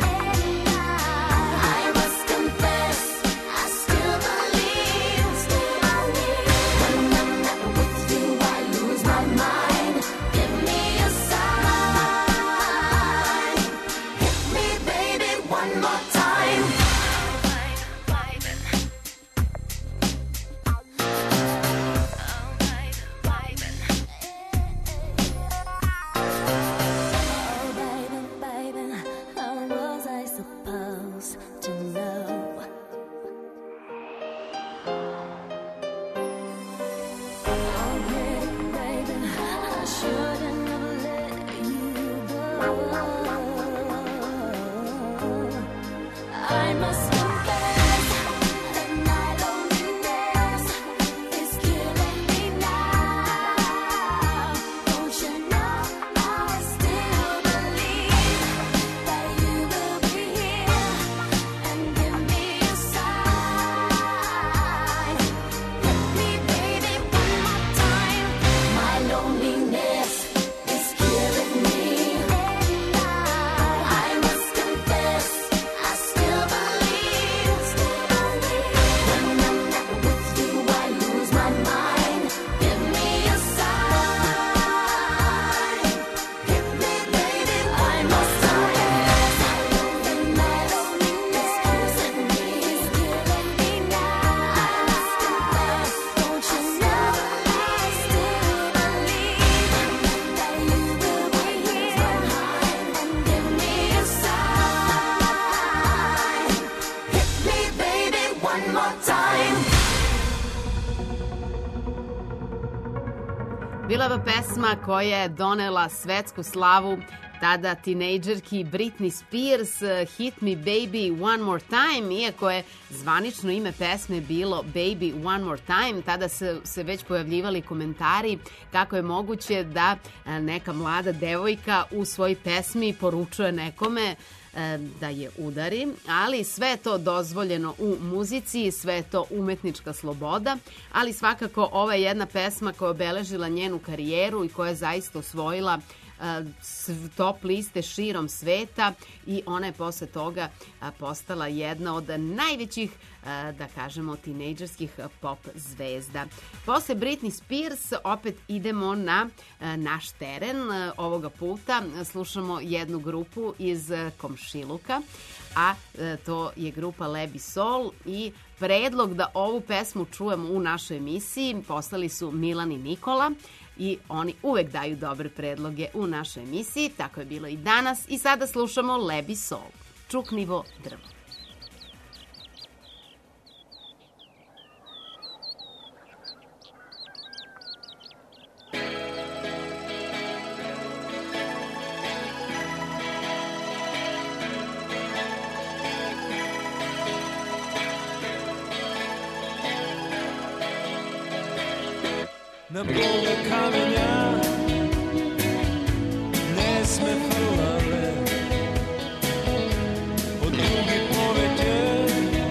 I must confess, I still believe. When I'm not with you, I lose my mind. Give me a sign. Hit me, baby, one more time. Oh, baby, baby, how was I supposed to know? Oh, baby, I shouldn't have let you go. I must confess that my loneliness is killing me now. Don't you know I still believe that you will be here and give me a sign. Hit me, baby, one more time. My loneliness is killing me. I must confess, I still believe. When I'm not with you, I lose my mind. Give me a sign. Hit me, baby, one more time. My loneliness is killing me now. Don't you know I still believe that you will be here and give me a sign. Hit me, baby, one more time. Bilava pesma koja je donela svetsku slavu tada tinejdžerki Britney Spears, Hit Me Baby One More Time, iako je zvanično ime pesme bilo Baby One More Time, tada se već pojavljivali komentari kako je moguće da neka mlada devojka u svojoj pesmi poručuje nekome da je udari, ali sve je to dozvoljeno u muzici, sve je to umetnička sloboda, ali svakako ova je jedna pesma koja je obeležila njenu karijeru i koja je zaista osvojila top liste širom sveta i ona je posle toga postala jedna od najvećih, da kažemo, tinejdžerskih pop zvezda. Posle Britney Spears opet idemo na naš teren. Ovoga puta slušamo jednu grupu iz komšiluka, a to je grupa Lebi Sol i predlog da ovu pesmu čujemo u našoj emisiji poslali su Milan i Nikola i oni uvek daju dobre predloge u našoj emisiji, tako je bilo i danas i sada slušamo Lebi Sol, Čuknivo drvo. na polje kamenja, ne sme frlave, od drugi povetje,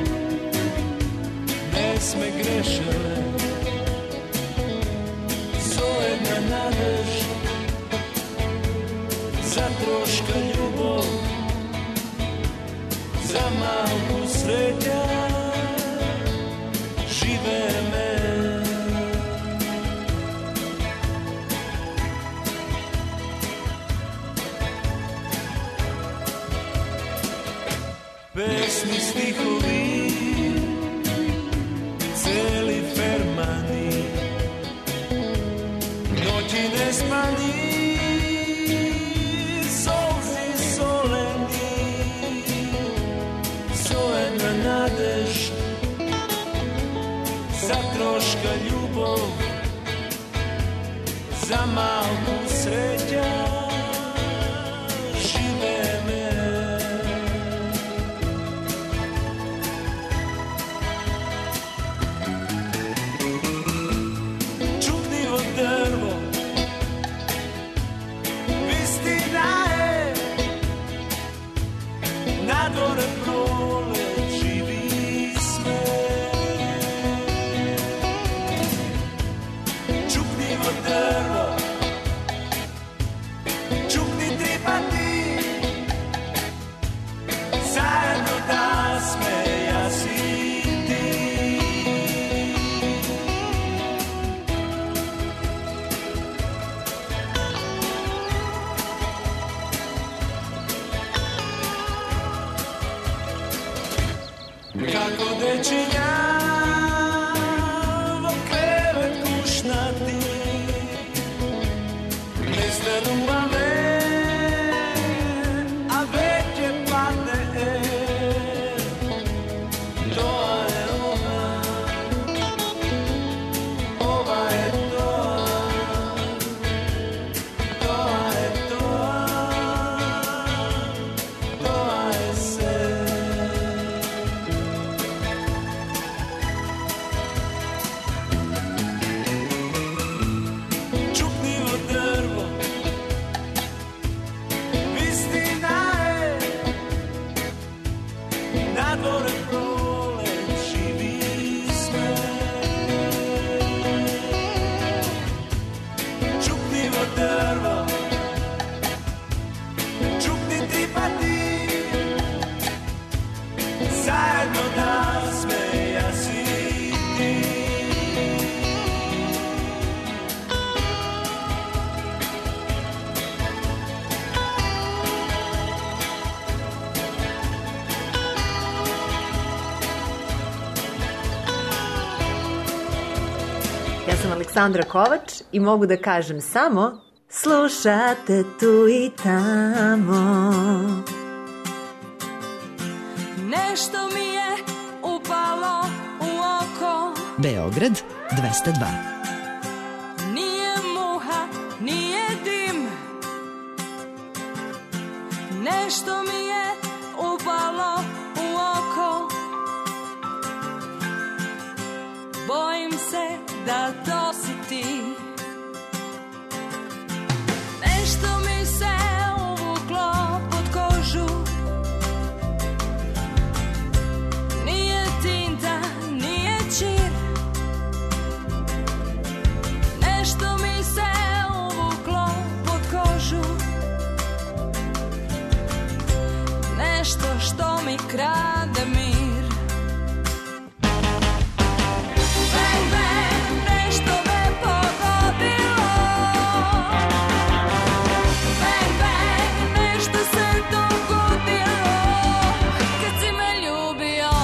ne sme grešele, sojedna nadež, za troška ljubov, za malku sreća, žive me. Pesmi, stihovi, celi fermani, noći nespani, solzi soleni, sojena nadež, za troška ljubov, za malku sreća, žive me. Čudnivo drvo, istina je, na dvore prole živi sve. Čudnivo drvo, čudni tripati, zajedno da smeja si ti. Kako dečinja vo krevet kušnati, ne zna dumbave, a već je padne. To je ona, ova je to, to je to, to je se. Čudnivo drvo, istina je, na dvore prole živi sve. Čudnivo drvo, čudni tripati, zajedno da smeja si ti. Ja sam Aleksandra Kovač i mogu da kažem samo slušate tu i tamo. Nešto mi je upalo u oko, Beograd 202. nije muha, nije dim. Nešto mi je upalo u oko, bojim se da to si ti. Nešto mi se uvuklo pod kožu, nije tinta, nije čir. Nešto mi se uvuklo pod kožu, nešto što mi krade mir. Bang, bang, nešto me pogodilo. Bang, bang, nešto se dogodilo kad si me ljubio.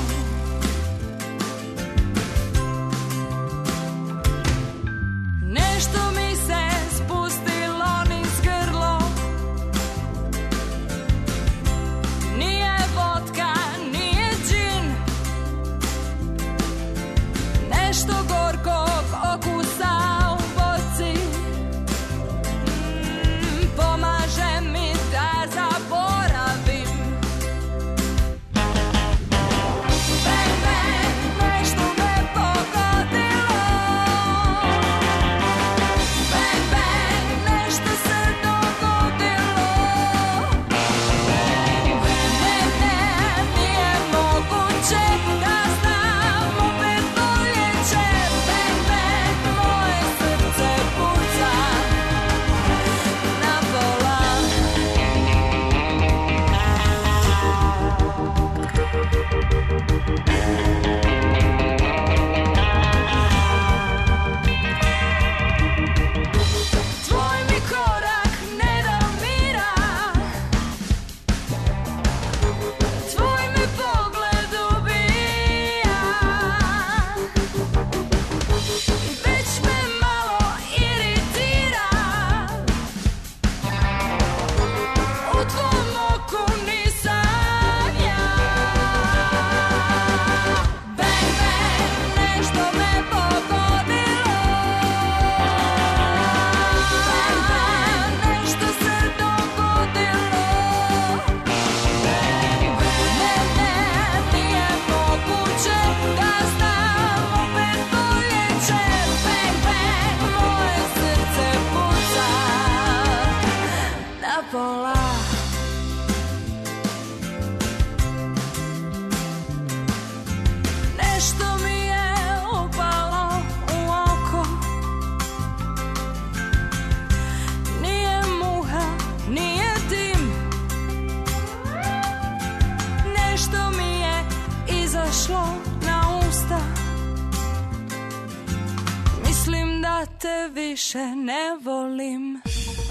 Nešto mi se spustilo niz grlo, nije vodka, više ne volim.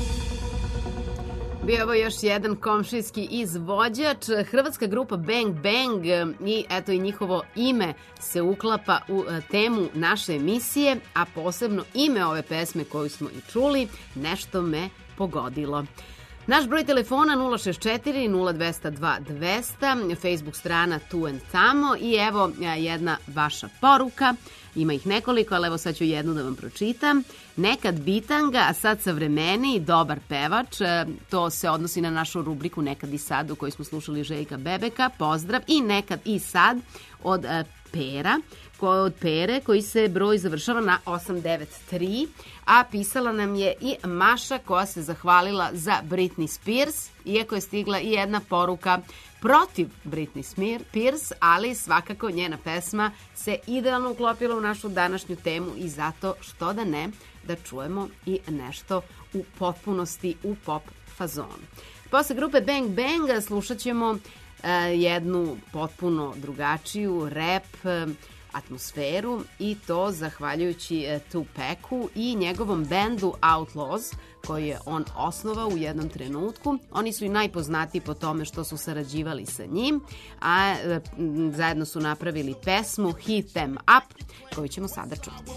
Bio ovo još jedan komšijski izvođač, hrvatska grupa Bang Bang i eto i njihovo ime se uklapa u temu naše emisije, a posebno ime ove pesme koju smo i čuli, Nešto me pogodilo. Naš broj telefona 064 0202 200, Facebook strana Tu and Tamo i evo jedna vaša poruka. Ima ih nekoliko, ali evo sad ću jednu da vam pročitam. Nekad bitanga, a sad savremeniji, dobar pevač. To se odnosi na našu rubriku Nekad i sad u kojoj smo slušali Željka Bebeka. Pozdrav. I Nekad i sad od Pera. Od Pere koji se broj završava na 893, a pisala nam je i Maša koja se zahvalila za Britney Spears, iako je stigla i jedna poruka protiv Britney Spears, ali svakako njena pesma se idealno uklopila u našu današnju temu i zato što da ne, da čujemo i nešto u potpunosti u pop fazonu. Posle grupe Bang Bang slušat ćemo jednu potpuno drugačiju rap atmosferu i to zahvaljujući Tupacu i njegovom bendu Outlaws koji je on osnovao u jednom trenutku. Oni su i najpoznatiji po tome što su sarađivali sa njim, a zajedno su napravili pesmu Hit Them Up koju ćemo sada čuti.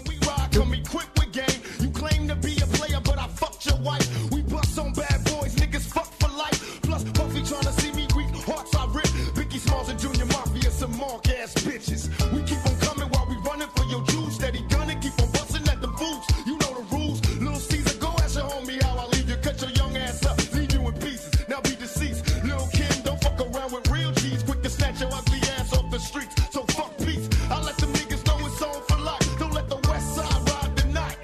Smalls and Junior Mafia, some mark ass bitches. We keep on coming while we running for your juice. Steady gunning, keep on busting at the boots. You know the rules. Little Caesar, go ask your homie how I leave you. Cut your young ass up, leave you in pieces. Now be deceased. Little Kim, don't fuck around with real G's. Quick to snatch your ugly ass off the streets. So fuck peace. I let them niggas know it's on for life. Don't let the West Side ride the night.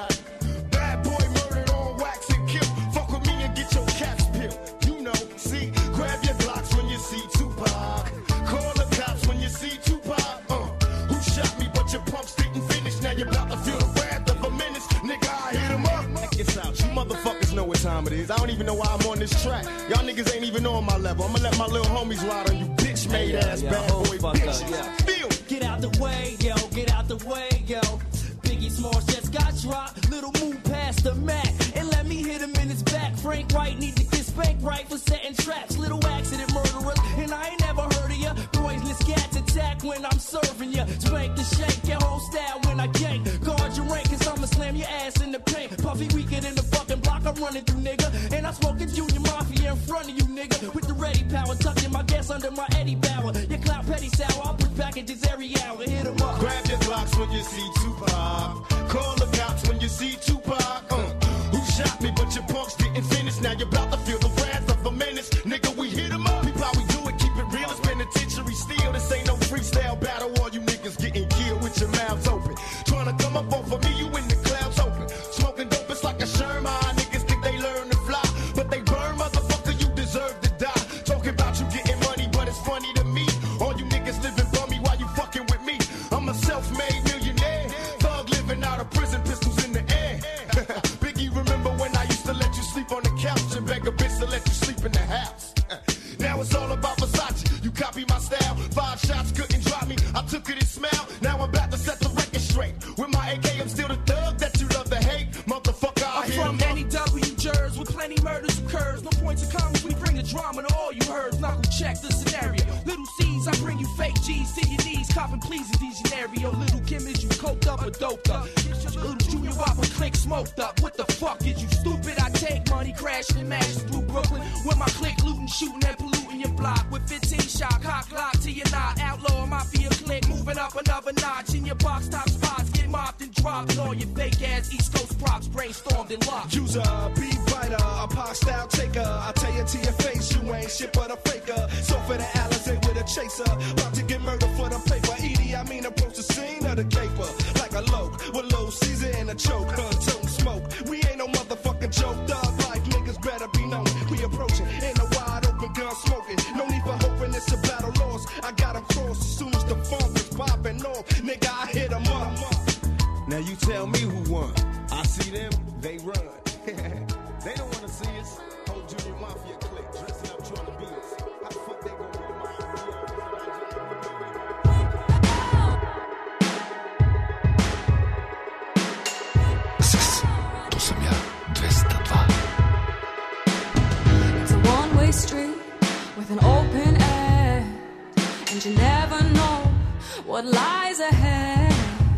Bad boy murdered on wax and kill. Fuck with me and get your caps peeled. You know, see, grab your blocks when you see Tupac. Call the cops when you see Tupac. Who shot me but your pumps didn't finish. Now you're about to feel the wrath of a menace. Nigga, I hit him up. Check this out. You motherfuckers know what time it is. I don't even know why I'm on this track. Y'all niggas ain't even on my level. I'ma let my little homies ride on you bitch-made ass bad boy bitches. Feel. Get out the way, yo. Get out the way, yo. Biggie Smalls just got dropped. Little move past the Mac and let me hit him in his back. Frank White need to get spanked right for setting traps. Little accident murderers, and I ain't never heard of ya. Poisonous cats attack when I'm serving ya. Spank the shank, your whole style when I gank. Guard your rank, cause I'ma slam your ass in the paint. Puffy weaker than the fucking block I'm running through, nigga. And I'm smoking Junior Mafia in front of you, nigga. With the ready power, tucking my gas under my Eddie Bauer. Your clout petty sour, I'll push packages every hour. Hit 'em up. Grab your blocks when you see Tupac. Call the cops when you see Tupac. Who shot me but your punks didn't finish. Now you're about to feel the wrath of a menace. Nigga, we hit 'em up. People how we do it, keep it real. It's penitentiary steel. This ain't no freestyle battle. All you niggas getting killed with your mouths open. Trying to come up off of me, you in the clouds open. Smoking dope, it's like a Sherman. Niggas think they learn to fly, but they burn, motherfucker, you deserve to die. Talking about you getting money, but it's funny to me. All you niggas living bummy while you fucking with me. I'm a self-made millionaire. Thug living out of prison, pistols in the air. Biggie, remember when I used to let you sleep on the couch and beg a bitch to let you sleep in the house? Now it's all about Versace. You copy my style. 5 shots couldn't drop me. I took it and smiled. Now I'm about to set the record straight. With my AK, I'm still the thug that you love to hate. Motherfucker, I I'm hear from any W jurors with plenty murders occurs. No points of comments, we bring the drama to all you heard. Knuckle check the scenario. Little C's, I bring you fake G's to your knees. Copping please in these scenario. Little Kim, is you coked up or doped up? Little Junior Whopper click smoked up. What the fuck is you stupid? I take money, crashing and mashing through Brooklyn. With my click looting, shooting and polluting your block. With 15 shot, cock lock to your knot. Outlaw mafia click, moving up another notch. In your box top spots, get mopped and dropped. All your fake ass East Coast props brainstormed and locked. User, beat writer, a pop style taker. I tell you to your face, you ain't shit but a faker. So for the Alizé with a chaser, about to get murdered for the paper. Edie, I mean approach the scene of the caper like a loke with low Caesar and a choke. Tote smoke. We ain't no motherfucking joke. Dog life niggas better be known. We approaching in a wide open gun smoking. No need for hoping it's a battle lost. I got 'em crossed as soon as the funk is popping off. Nigga, I hit 'em up. Now you tell me who won. I see them, they run. They don't wanna see us. Whole Junior Mafia clique dressing up trying to beat us. How the fuck they gonna and you never know what lies ahead.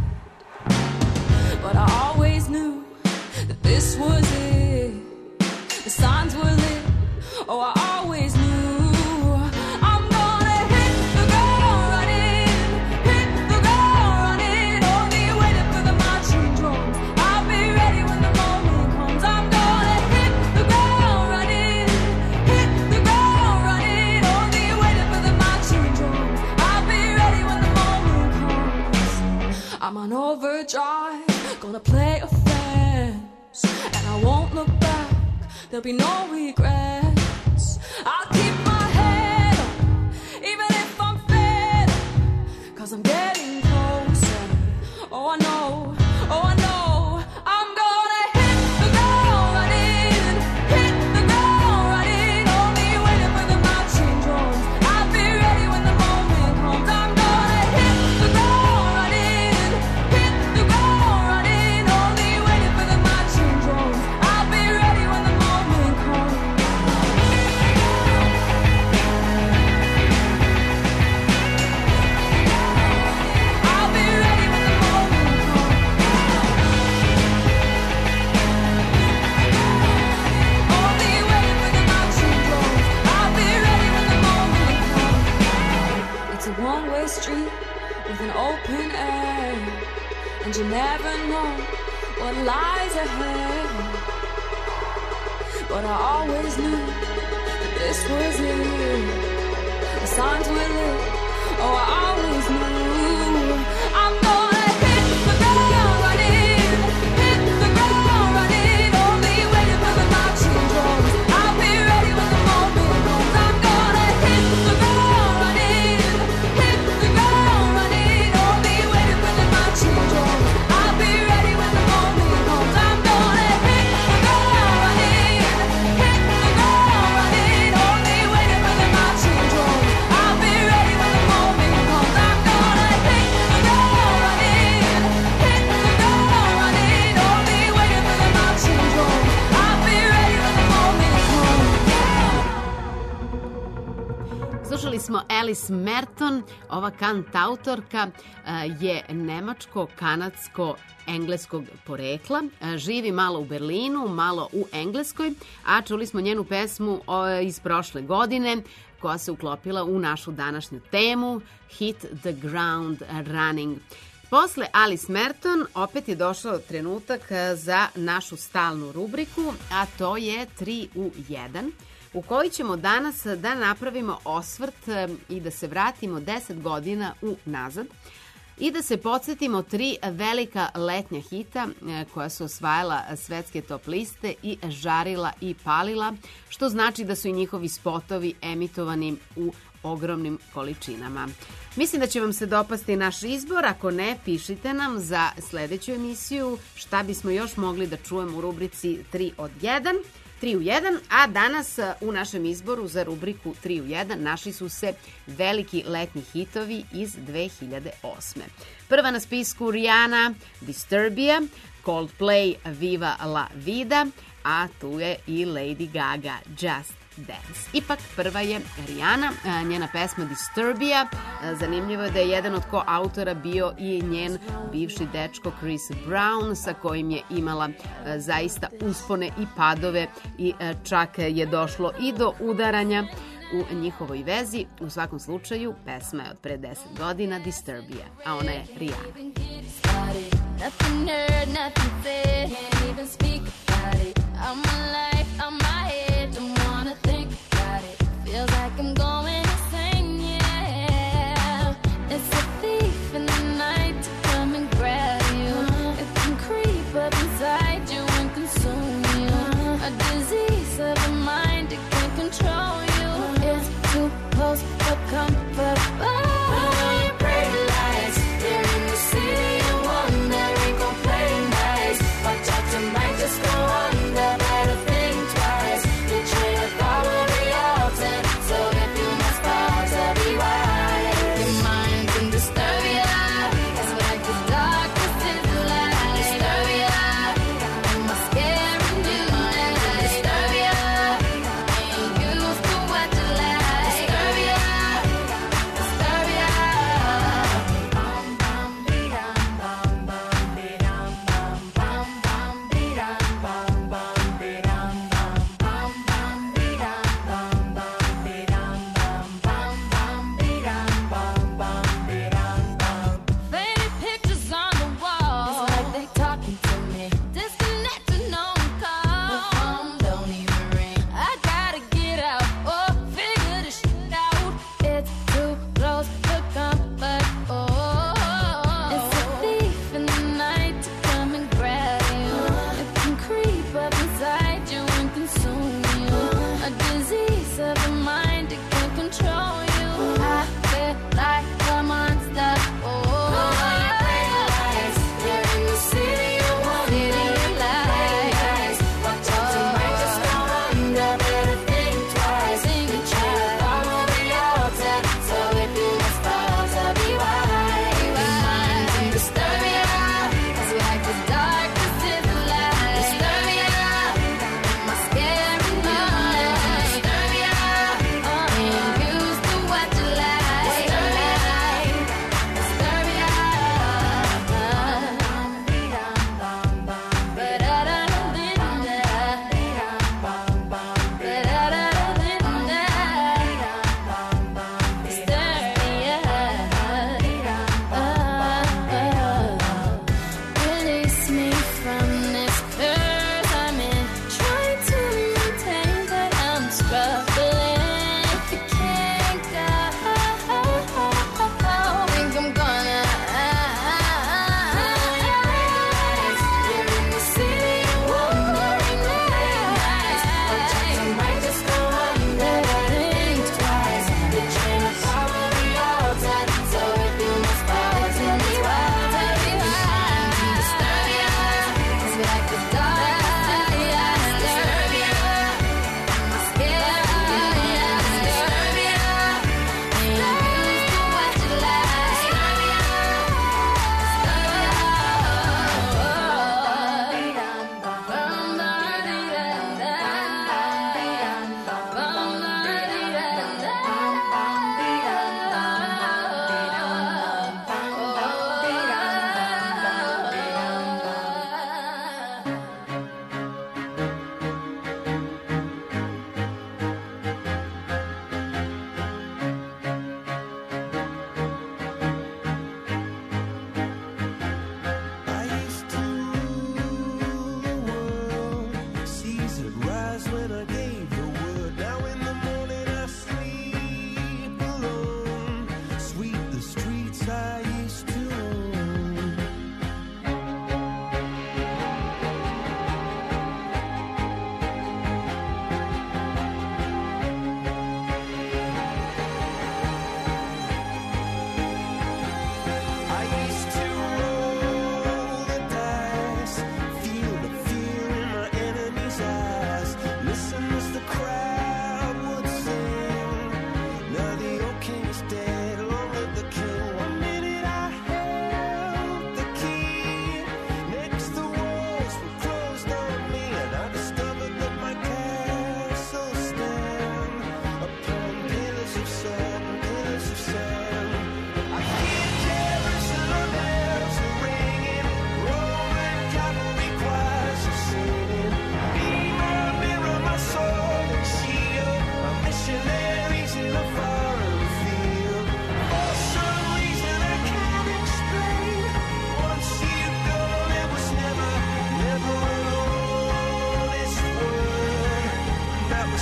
But I always knew that this was it. The signs were lit. Oh, I always knew. I'm gonna hit the ground running, hit the ground running. Only waiting for the marching drums. I'll be ready when the moment comes. I'm gonna hit the ground running, hit the ground running. Only waiting for the marching drums. I'll be ready when the moment comes. I'm on overdrive, gonna play offense, and I won't look back. There'll be no regrets. I'll keep my head up, even if I'm fed up, 'cause I'm getting closer. Oh, I know, oh, I know. I'm gonna hit the ground running, hit the ground running. Only waiting for the marching drums. I'll be ready when the moment comes. I'm gonna hit the ground running, hit the ground running. Only waiting for the marching drums. I'll be ready when the moment comes. I'll be ready when the moment comes. Only waiting for the marching drums. I'll be ready when the moment comes. It's a one-way street with an open air, and you never know what lies ahead. But I always knew that this was it. The signs were lit. Oh, I always knew. I'm gonna hit the ground running, hit the ground running. Only waiting for the marching drums. I'll be ready when the moment comes. I'm gonna hit the ground running, hit the ground running. Only waiting for the marching drums. I'll be ready when the moment comes. I'm gonna hit the ground running, hit the ground running. Only waiting for the marching drums. I'll be ready when the moment comes. I'm gonna hit the ground running, hit the ground running. Only waiting for the marching drums. I'll be ready when the moment comes. Slušali smo Alice Merton. Ova kantautorka je nemačko-kanadsko-engleskog porekla. Živi malo u Berlinu, malo u Engleskoj, a čuli smo njenu pesmu iz prošle godine koja se uklopila u našu današnju temu Hit the Ground Running. Posle Alice Merton opet je došao trenutak za našu stalnu rubriku, a to je 3 u 1, u kojoj ćemo danas da napravimo osvrt i da se vratimo 10 godina unazad i da se podsjetimo 3 velika letnja hita koja su osvajala svetske top liste i žarila i palila, što znači da su i njihovi spotovi emitovani u ogromnim količinama. Mislim da će vam se dopasti naš izbor. Ako ne, pišite nam za sledeću emisiju šta bismo još mogli da čujemo u rubrici 3 u 1, a danas u našem izboru za rubriku 3 u 1 našli su se veliki letnji hitovi iz 2008. Prva na spisku Rihanna, Disturbia, Coldplay, Viva la Vida, a tu je i Lady Gaga, Just Dance. Ipak prva je Rihanna, njena pesma Disturbia. Zanimljivo je da je jedan od koautora bio i njen bivši dečko Chris Brown, sa kojim je imala zaista uspone i padove i čak je došlo i do udaranja u njihovoj vezi. U svakom slučaju, pesma je od pre 10 godina Disturbia, a ona je Rihanna. Nothing heard, nothing said, can't even speak about it. I'm alive, I'm my head, don't wanna think about it. Feels like I'm going insane, yeah. It's a thief in the night to come and grab you. It can creep up inside you and consume you. A disease of the mind, it can control you. It's too close for comfort. Just go under, better think twice. The train of thought will be altered, so if you must fall to be wise, your mind can disturb you. It's like the darkness is light. Disturb you, and my scaring you. Disturb you,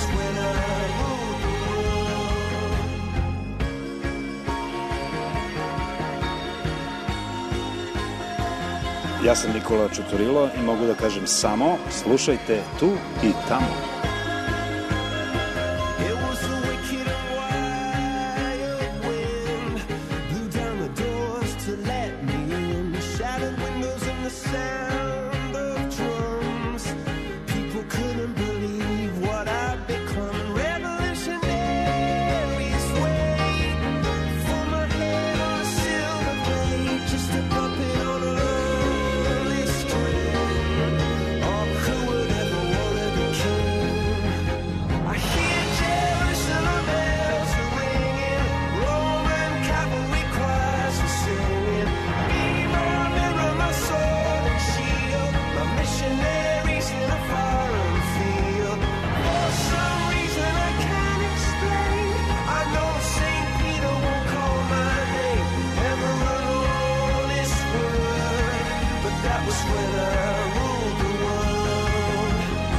was when I ruled the Ja sam Nikola Čuturilo i mogu da kažem samo slušajte tu i tamo. It was a wicked and wild wind, blew down the doors to let me in, shattered windows and the sound of drums. People couldn't believe what I'd become. Revolutionaries wait for my head on a silver plate, just a puppet on a lonely string. Oh, who would ever wanna be king? I hear Jerusalem bells are ringing, Roman cavalry choirs are singing. Be my mirror, my sword and shield, my missionaries in a foreign field. For some reason I can't explain, I know St. Peter won't call my name ever on this word, but that was when I ruled the world.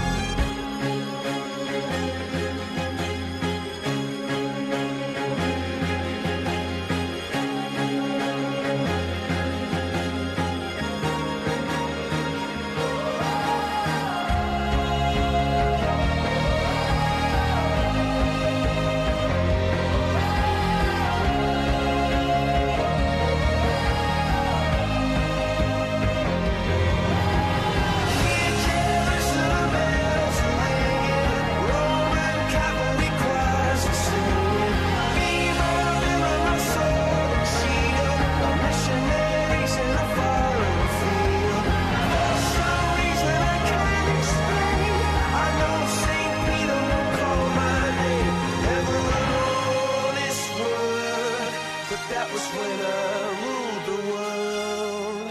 Jerusalem bells are ringing, Roman cavalry choirs are singing. Be my mirror, my sword and shield, my missionaries in a foreign field. For some reason I can't explain, I know St. Peter won't call my name ever on this word, but that was when I ruled the world.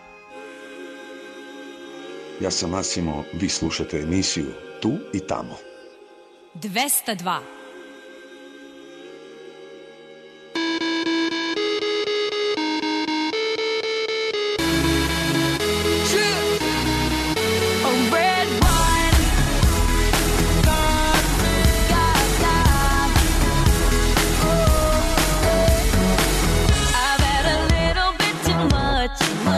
Ja sam Asimo, vi slušate emisiju Tu i tamo. 202. A red wine, God, I've had a little bit too much.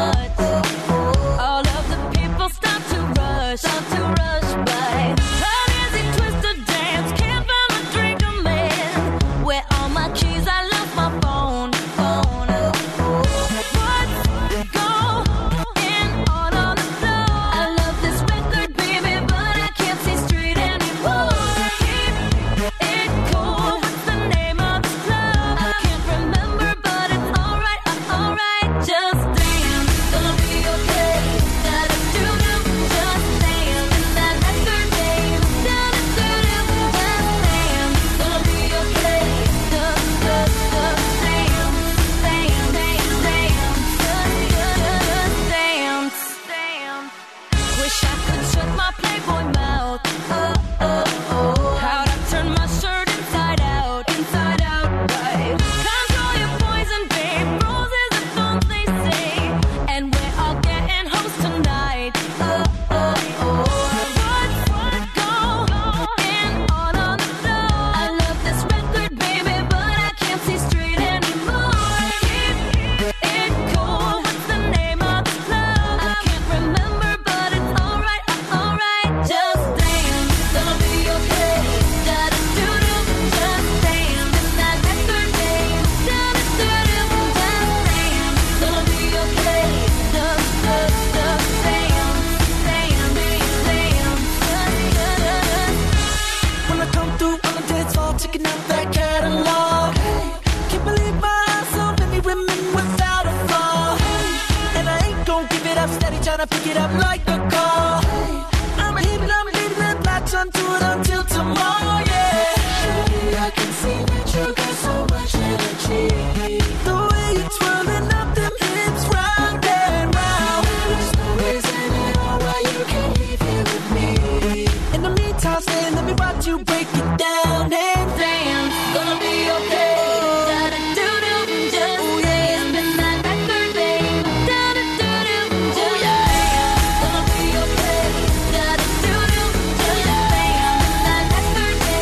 All of the people start to rush by. How does it twist the dance? Can't find a drink of man. Where all my keys? I left my phone. What's going on the floor? I love this record, baby, but I can't see straight anymore. Keep it cool. What's the name of this club? I can't remember, but it's alright. Just dance, gonna be okay. Da-da-doo-doo, just dance. In that record game, da-da-doo-doo, just dance, gonna be okay. Just dance, dance. Wish I could shut my Playboy mouth. How'd I turn my shirt inside out, right? Control your poison, babe. Roses are fun, they say, and we're all getting hoes tonight. What's going on the floor? I love this record, baby, but I can't see straight anymore. Keep it cool. What's the name of this club? I can't remember, but it's alright. Just dance, gonna be okay. Da-da-doo-doo, just dance. In that record game, da-da-doo-doo, just dance, gonna be okay. Just dance. When I come through on the dance floor, checking out that catalog. Can't believe my eyes, so many women without a flaw. And I ain't gon' give it up, steady tryna pick it up like a call. I'ma hit it, latch onto it until tomorrow, yeah. Surely I can see that you got so much energy. The way you're twirling up them hips round and round. There's no reason at all why you can't leave here with me. In the meantime, stay, let me watch you break it down and dance. Gonna be okay. Da-da-doo-doo, just dance. In that record, babe. Da-da-doo-doo, just dance. Gonna be okay. Da-da-doo-doo, just dance. In that record,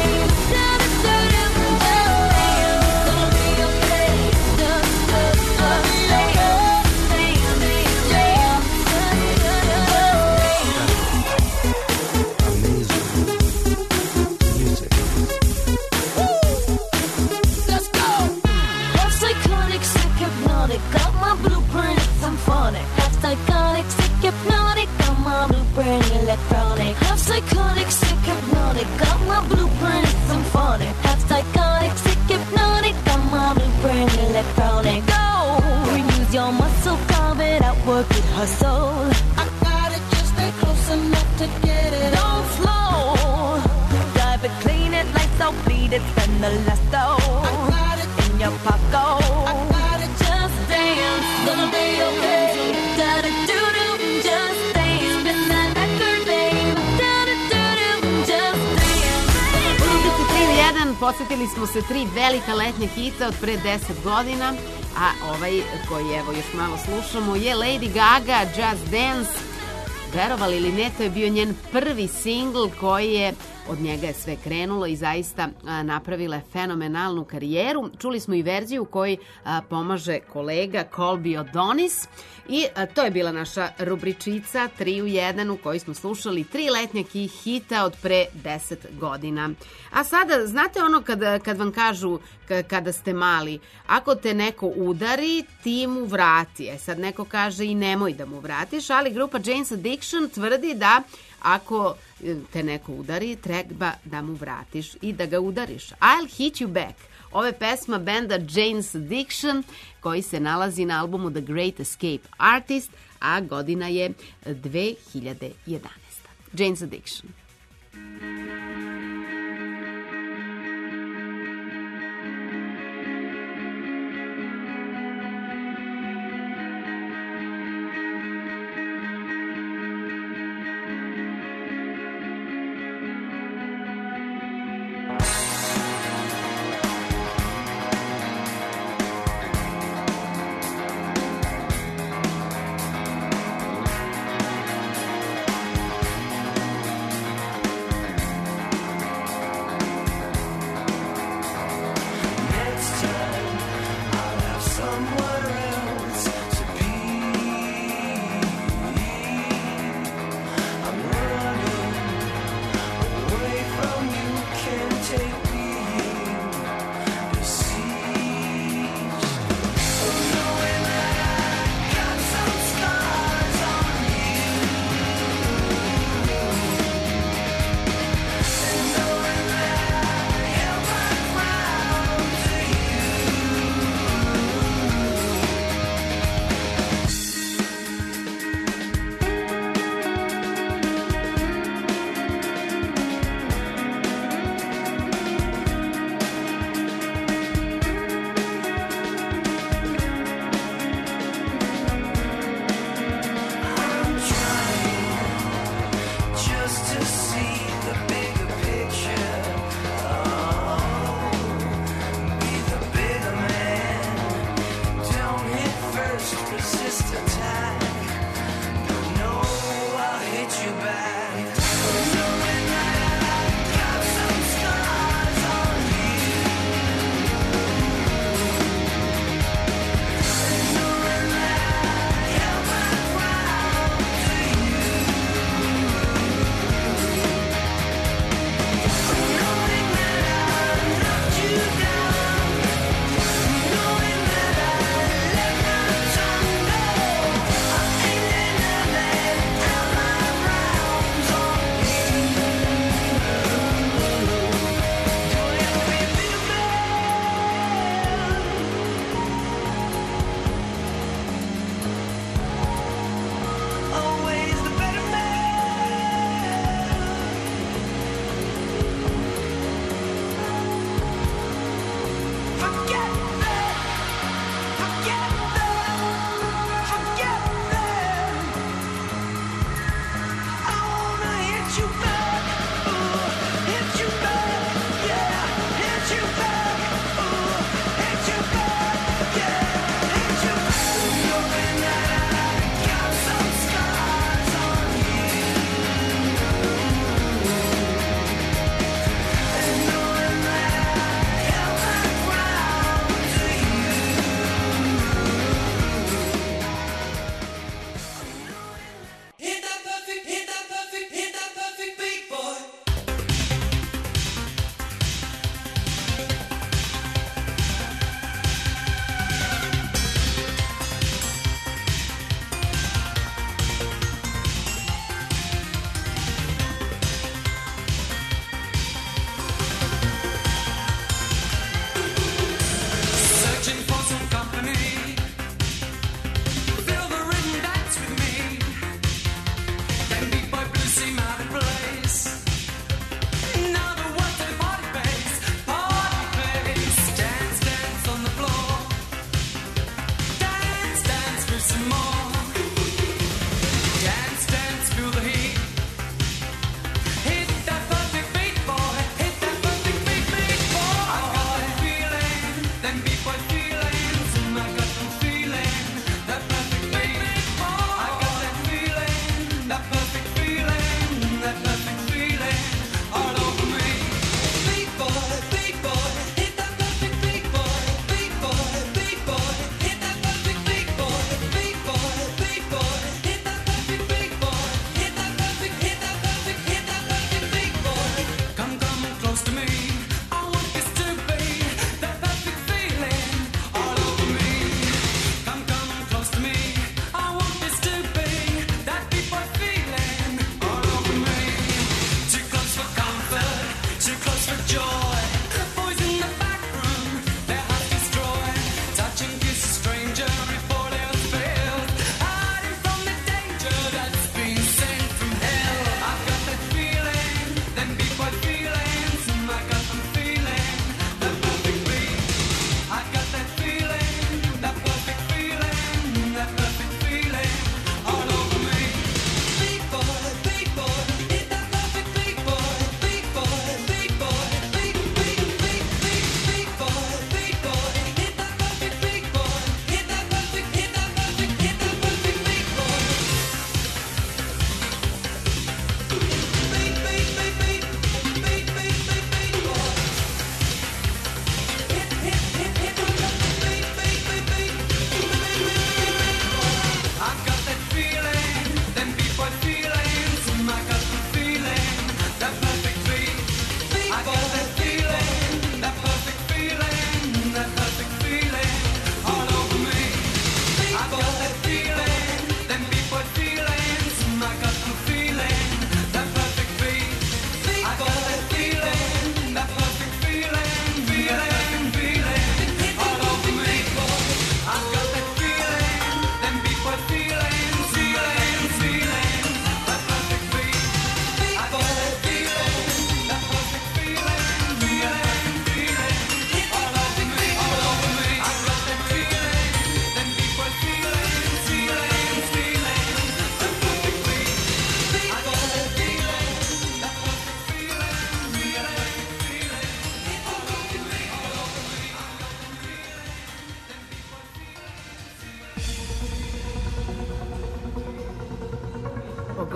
electronic. Half psychotic, sick hypnotic. Got my blueprint symphonic. Half psychotic, sick hypnotic. Got my blueprint electronic. Go! Use your muscle, carve it out, work it, hustle. I got it, just stay close enough to get it. Don't slow. Dive it, clean it, lights out, bleed it, spend the last dough. I got it in your pocket. I got it, just dance. Gonna be okay. Da-da-doo-doo, just dance. Spin that record, babe. Da-da-doo-doo, just dance. U rubrici 3 u 1 podsjetili smo se 3 velika letnja hita od pre 10 godina, a ovaj koji evo još malo slušamo je Lady Gaga, Just Dance. Verovali ili ne, to je bio njen prvi singl koji je, od njega je sve krenulo i zaista napravila je fenomenalnu karijeru. Čuli smo i verziju koji pomaže kolega Colby O'Donis i to je bila naša rubričica 3 u 1 u kojoj smo slušali 3 letnja hita od pre 10 godina. A sada, znate ono kad vam kažu kada ste mali, ako te neko udari, ti mu vrati. Sad neko kaže i nemoj da mu vratiš, ali grupa Jane's Addiction tvrdi da ako te neko udari, treba da mu vratiš i da ga udariš. I'll hit you back. Ovo je pesma benda Jane's Addiction koji se nalazi na albumu The Great Escape Artist, a godina je 2011. Jane's Addiction.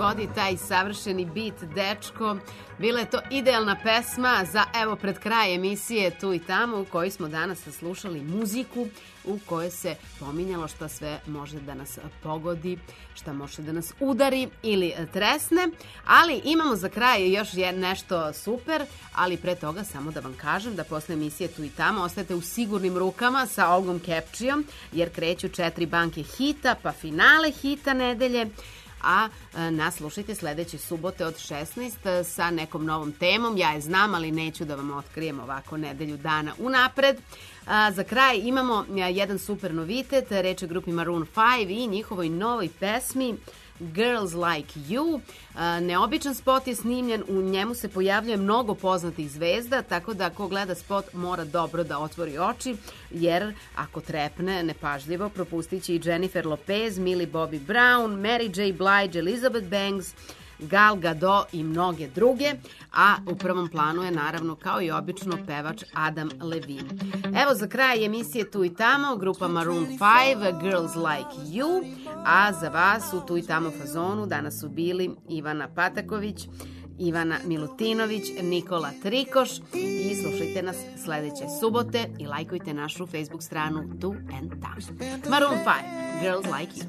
vodi taj savršeni beat, dečko. Bila je to idealna pesma za, evo, pred kraj emisije Tu i tamo, u kojoj smo danas slušali muziku u kojoj se pominjalo šta sve može da nas pogodi, šta može da nas udari ili tresne, ali imamo za kraj još nešto super, ali pre toga samo da vam kažem da posle emisije Tu i tamo ostajete u sigurnim rukama sa Olgom Kepčijom, jer kreću 4 banke hita, pa finale hita nedelje, a nas slušajte sledeće subote od 16 sa nekom novom temom. Ja je znam, ali neću da vam otkrijem ovako nedelju dana unapred. Za kraj imamo jedan super novitet, reč je grupi Maroon 5 i njihovoj novoj pesmi Girls Like You. Neobičan spot je snimljen, u njemu se pojavljuje mnogo poznatih zvezda, tako da ko gleda spot mora dobro da otvori oči, jer ako trepne nepažljivo propustit će i Jennifer Lopez, Millie Bobby Brown, Mary J. Blige, Elizabeth Banks, Gal Gadot i mnoge druge, a u prvom planu je naravno kao i obično pevač Adam Levine. Evo za kraj emisije Tu i tamo, grupa Maroon 5, Girls Like You, a za vas u Tu i tamo fazonu danas su bili Ivana Pataković, Ivana Milutinović, Nikola Trikoš i slušajte nas sledeće subote i lajkujte našu Facebook stranu Tu and Tam. Maroon 5, Girls Like You.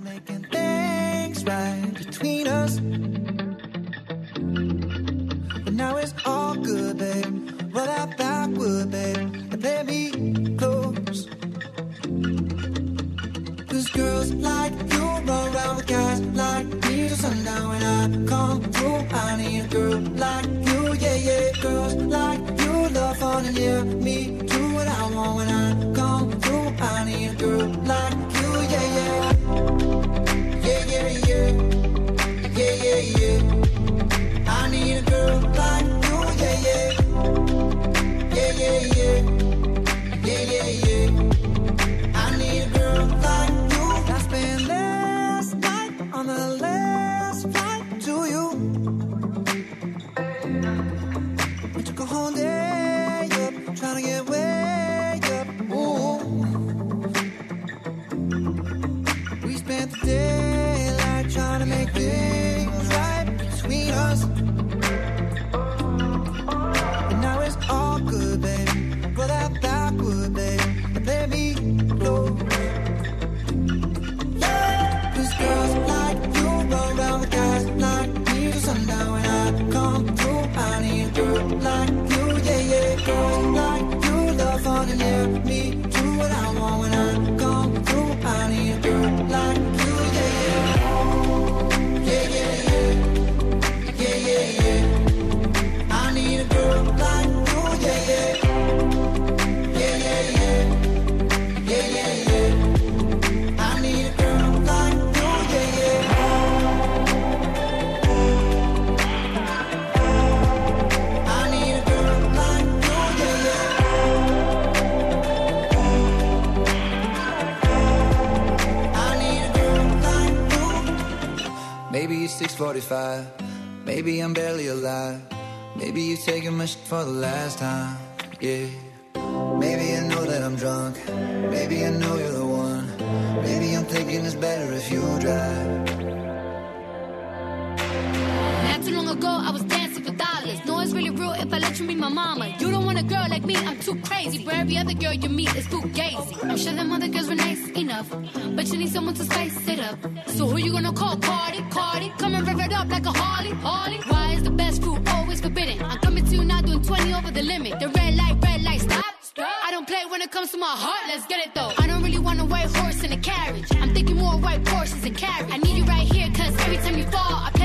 But now it's all good, babe. Roll that backward, babe, and play me close. 'Cause girls like you run around with guys like me till sundown. When I come through, I need a girl like you, yeah, yeah. Girls like you love fun and yeah, me do what I want. When I come through, I need a girl like you, yeah, yeah. Yeah, yeah, yeah. Yeah, yeah, yeah. I need a girl like you, yeah, yeah. Yeah, yeah, yeah. Yeah, yeah, yeah. I need a girl like you. I spent last night on the last flight to you. We took a whole day up, trying to get way up. Ooh. We spent the daylight trying to make things right between us. But now it's all good, babe. Roll that backward, babe, and let me close. Yeah, 'cause girls like you run around with guys like me till sundown. When I come through, I need a girl like you, yeah, yeah. Girls like you love fun and yeah, me do what I want. When I come through, I need a girl like you, yeah, yeah. Yeah, yeah, yeah. Yeah, yeah, yeah. I need a girl like you, yeah, yeah. Yeah, yeah, yeah. Yeah, yeah, yeah. I need a girl like you, yeah, yeah. I need a girl like you, yeah, yeah. I need a girl like you. Maybe it's 6:45. Maybe I'm barely alive. Maybe you're taking my shit for the last time. Yeah. Maybe I know that I'm drunk. Maybe I know you're the one. Maybe I'm thinking it's better if you drive. Not too long ago, I was dancing for dollars. No, it's really real if I let you meet my mama. You don't want a girl like me, I'm too crazy. But every other girl you meet is too gazy. I'm sure them other girls were nice enough, but you need someone to spice it up. So who you gonna call? Cardi, Cardi. Come and rev it up like a Harley, Harley. Why is the best fruit always forbidden? I'm coming to you now doing 20 over the limit. The red light, stop. I don't play when it comes to my heart, let's get it though. I don't really want a white horse in a carriage. I'm thinking more white horses and carriage. I need you right here, cause every time you fall, I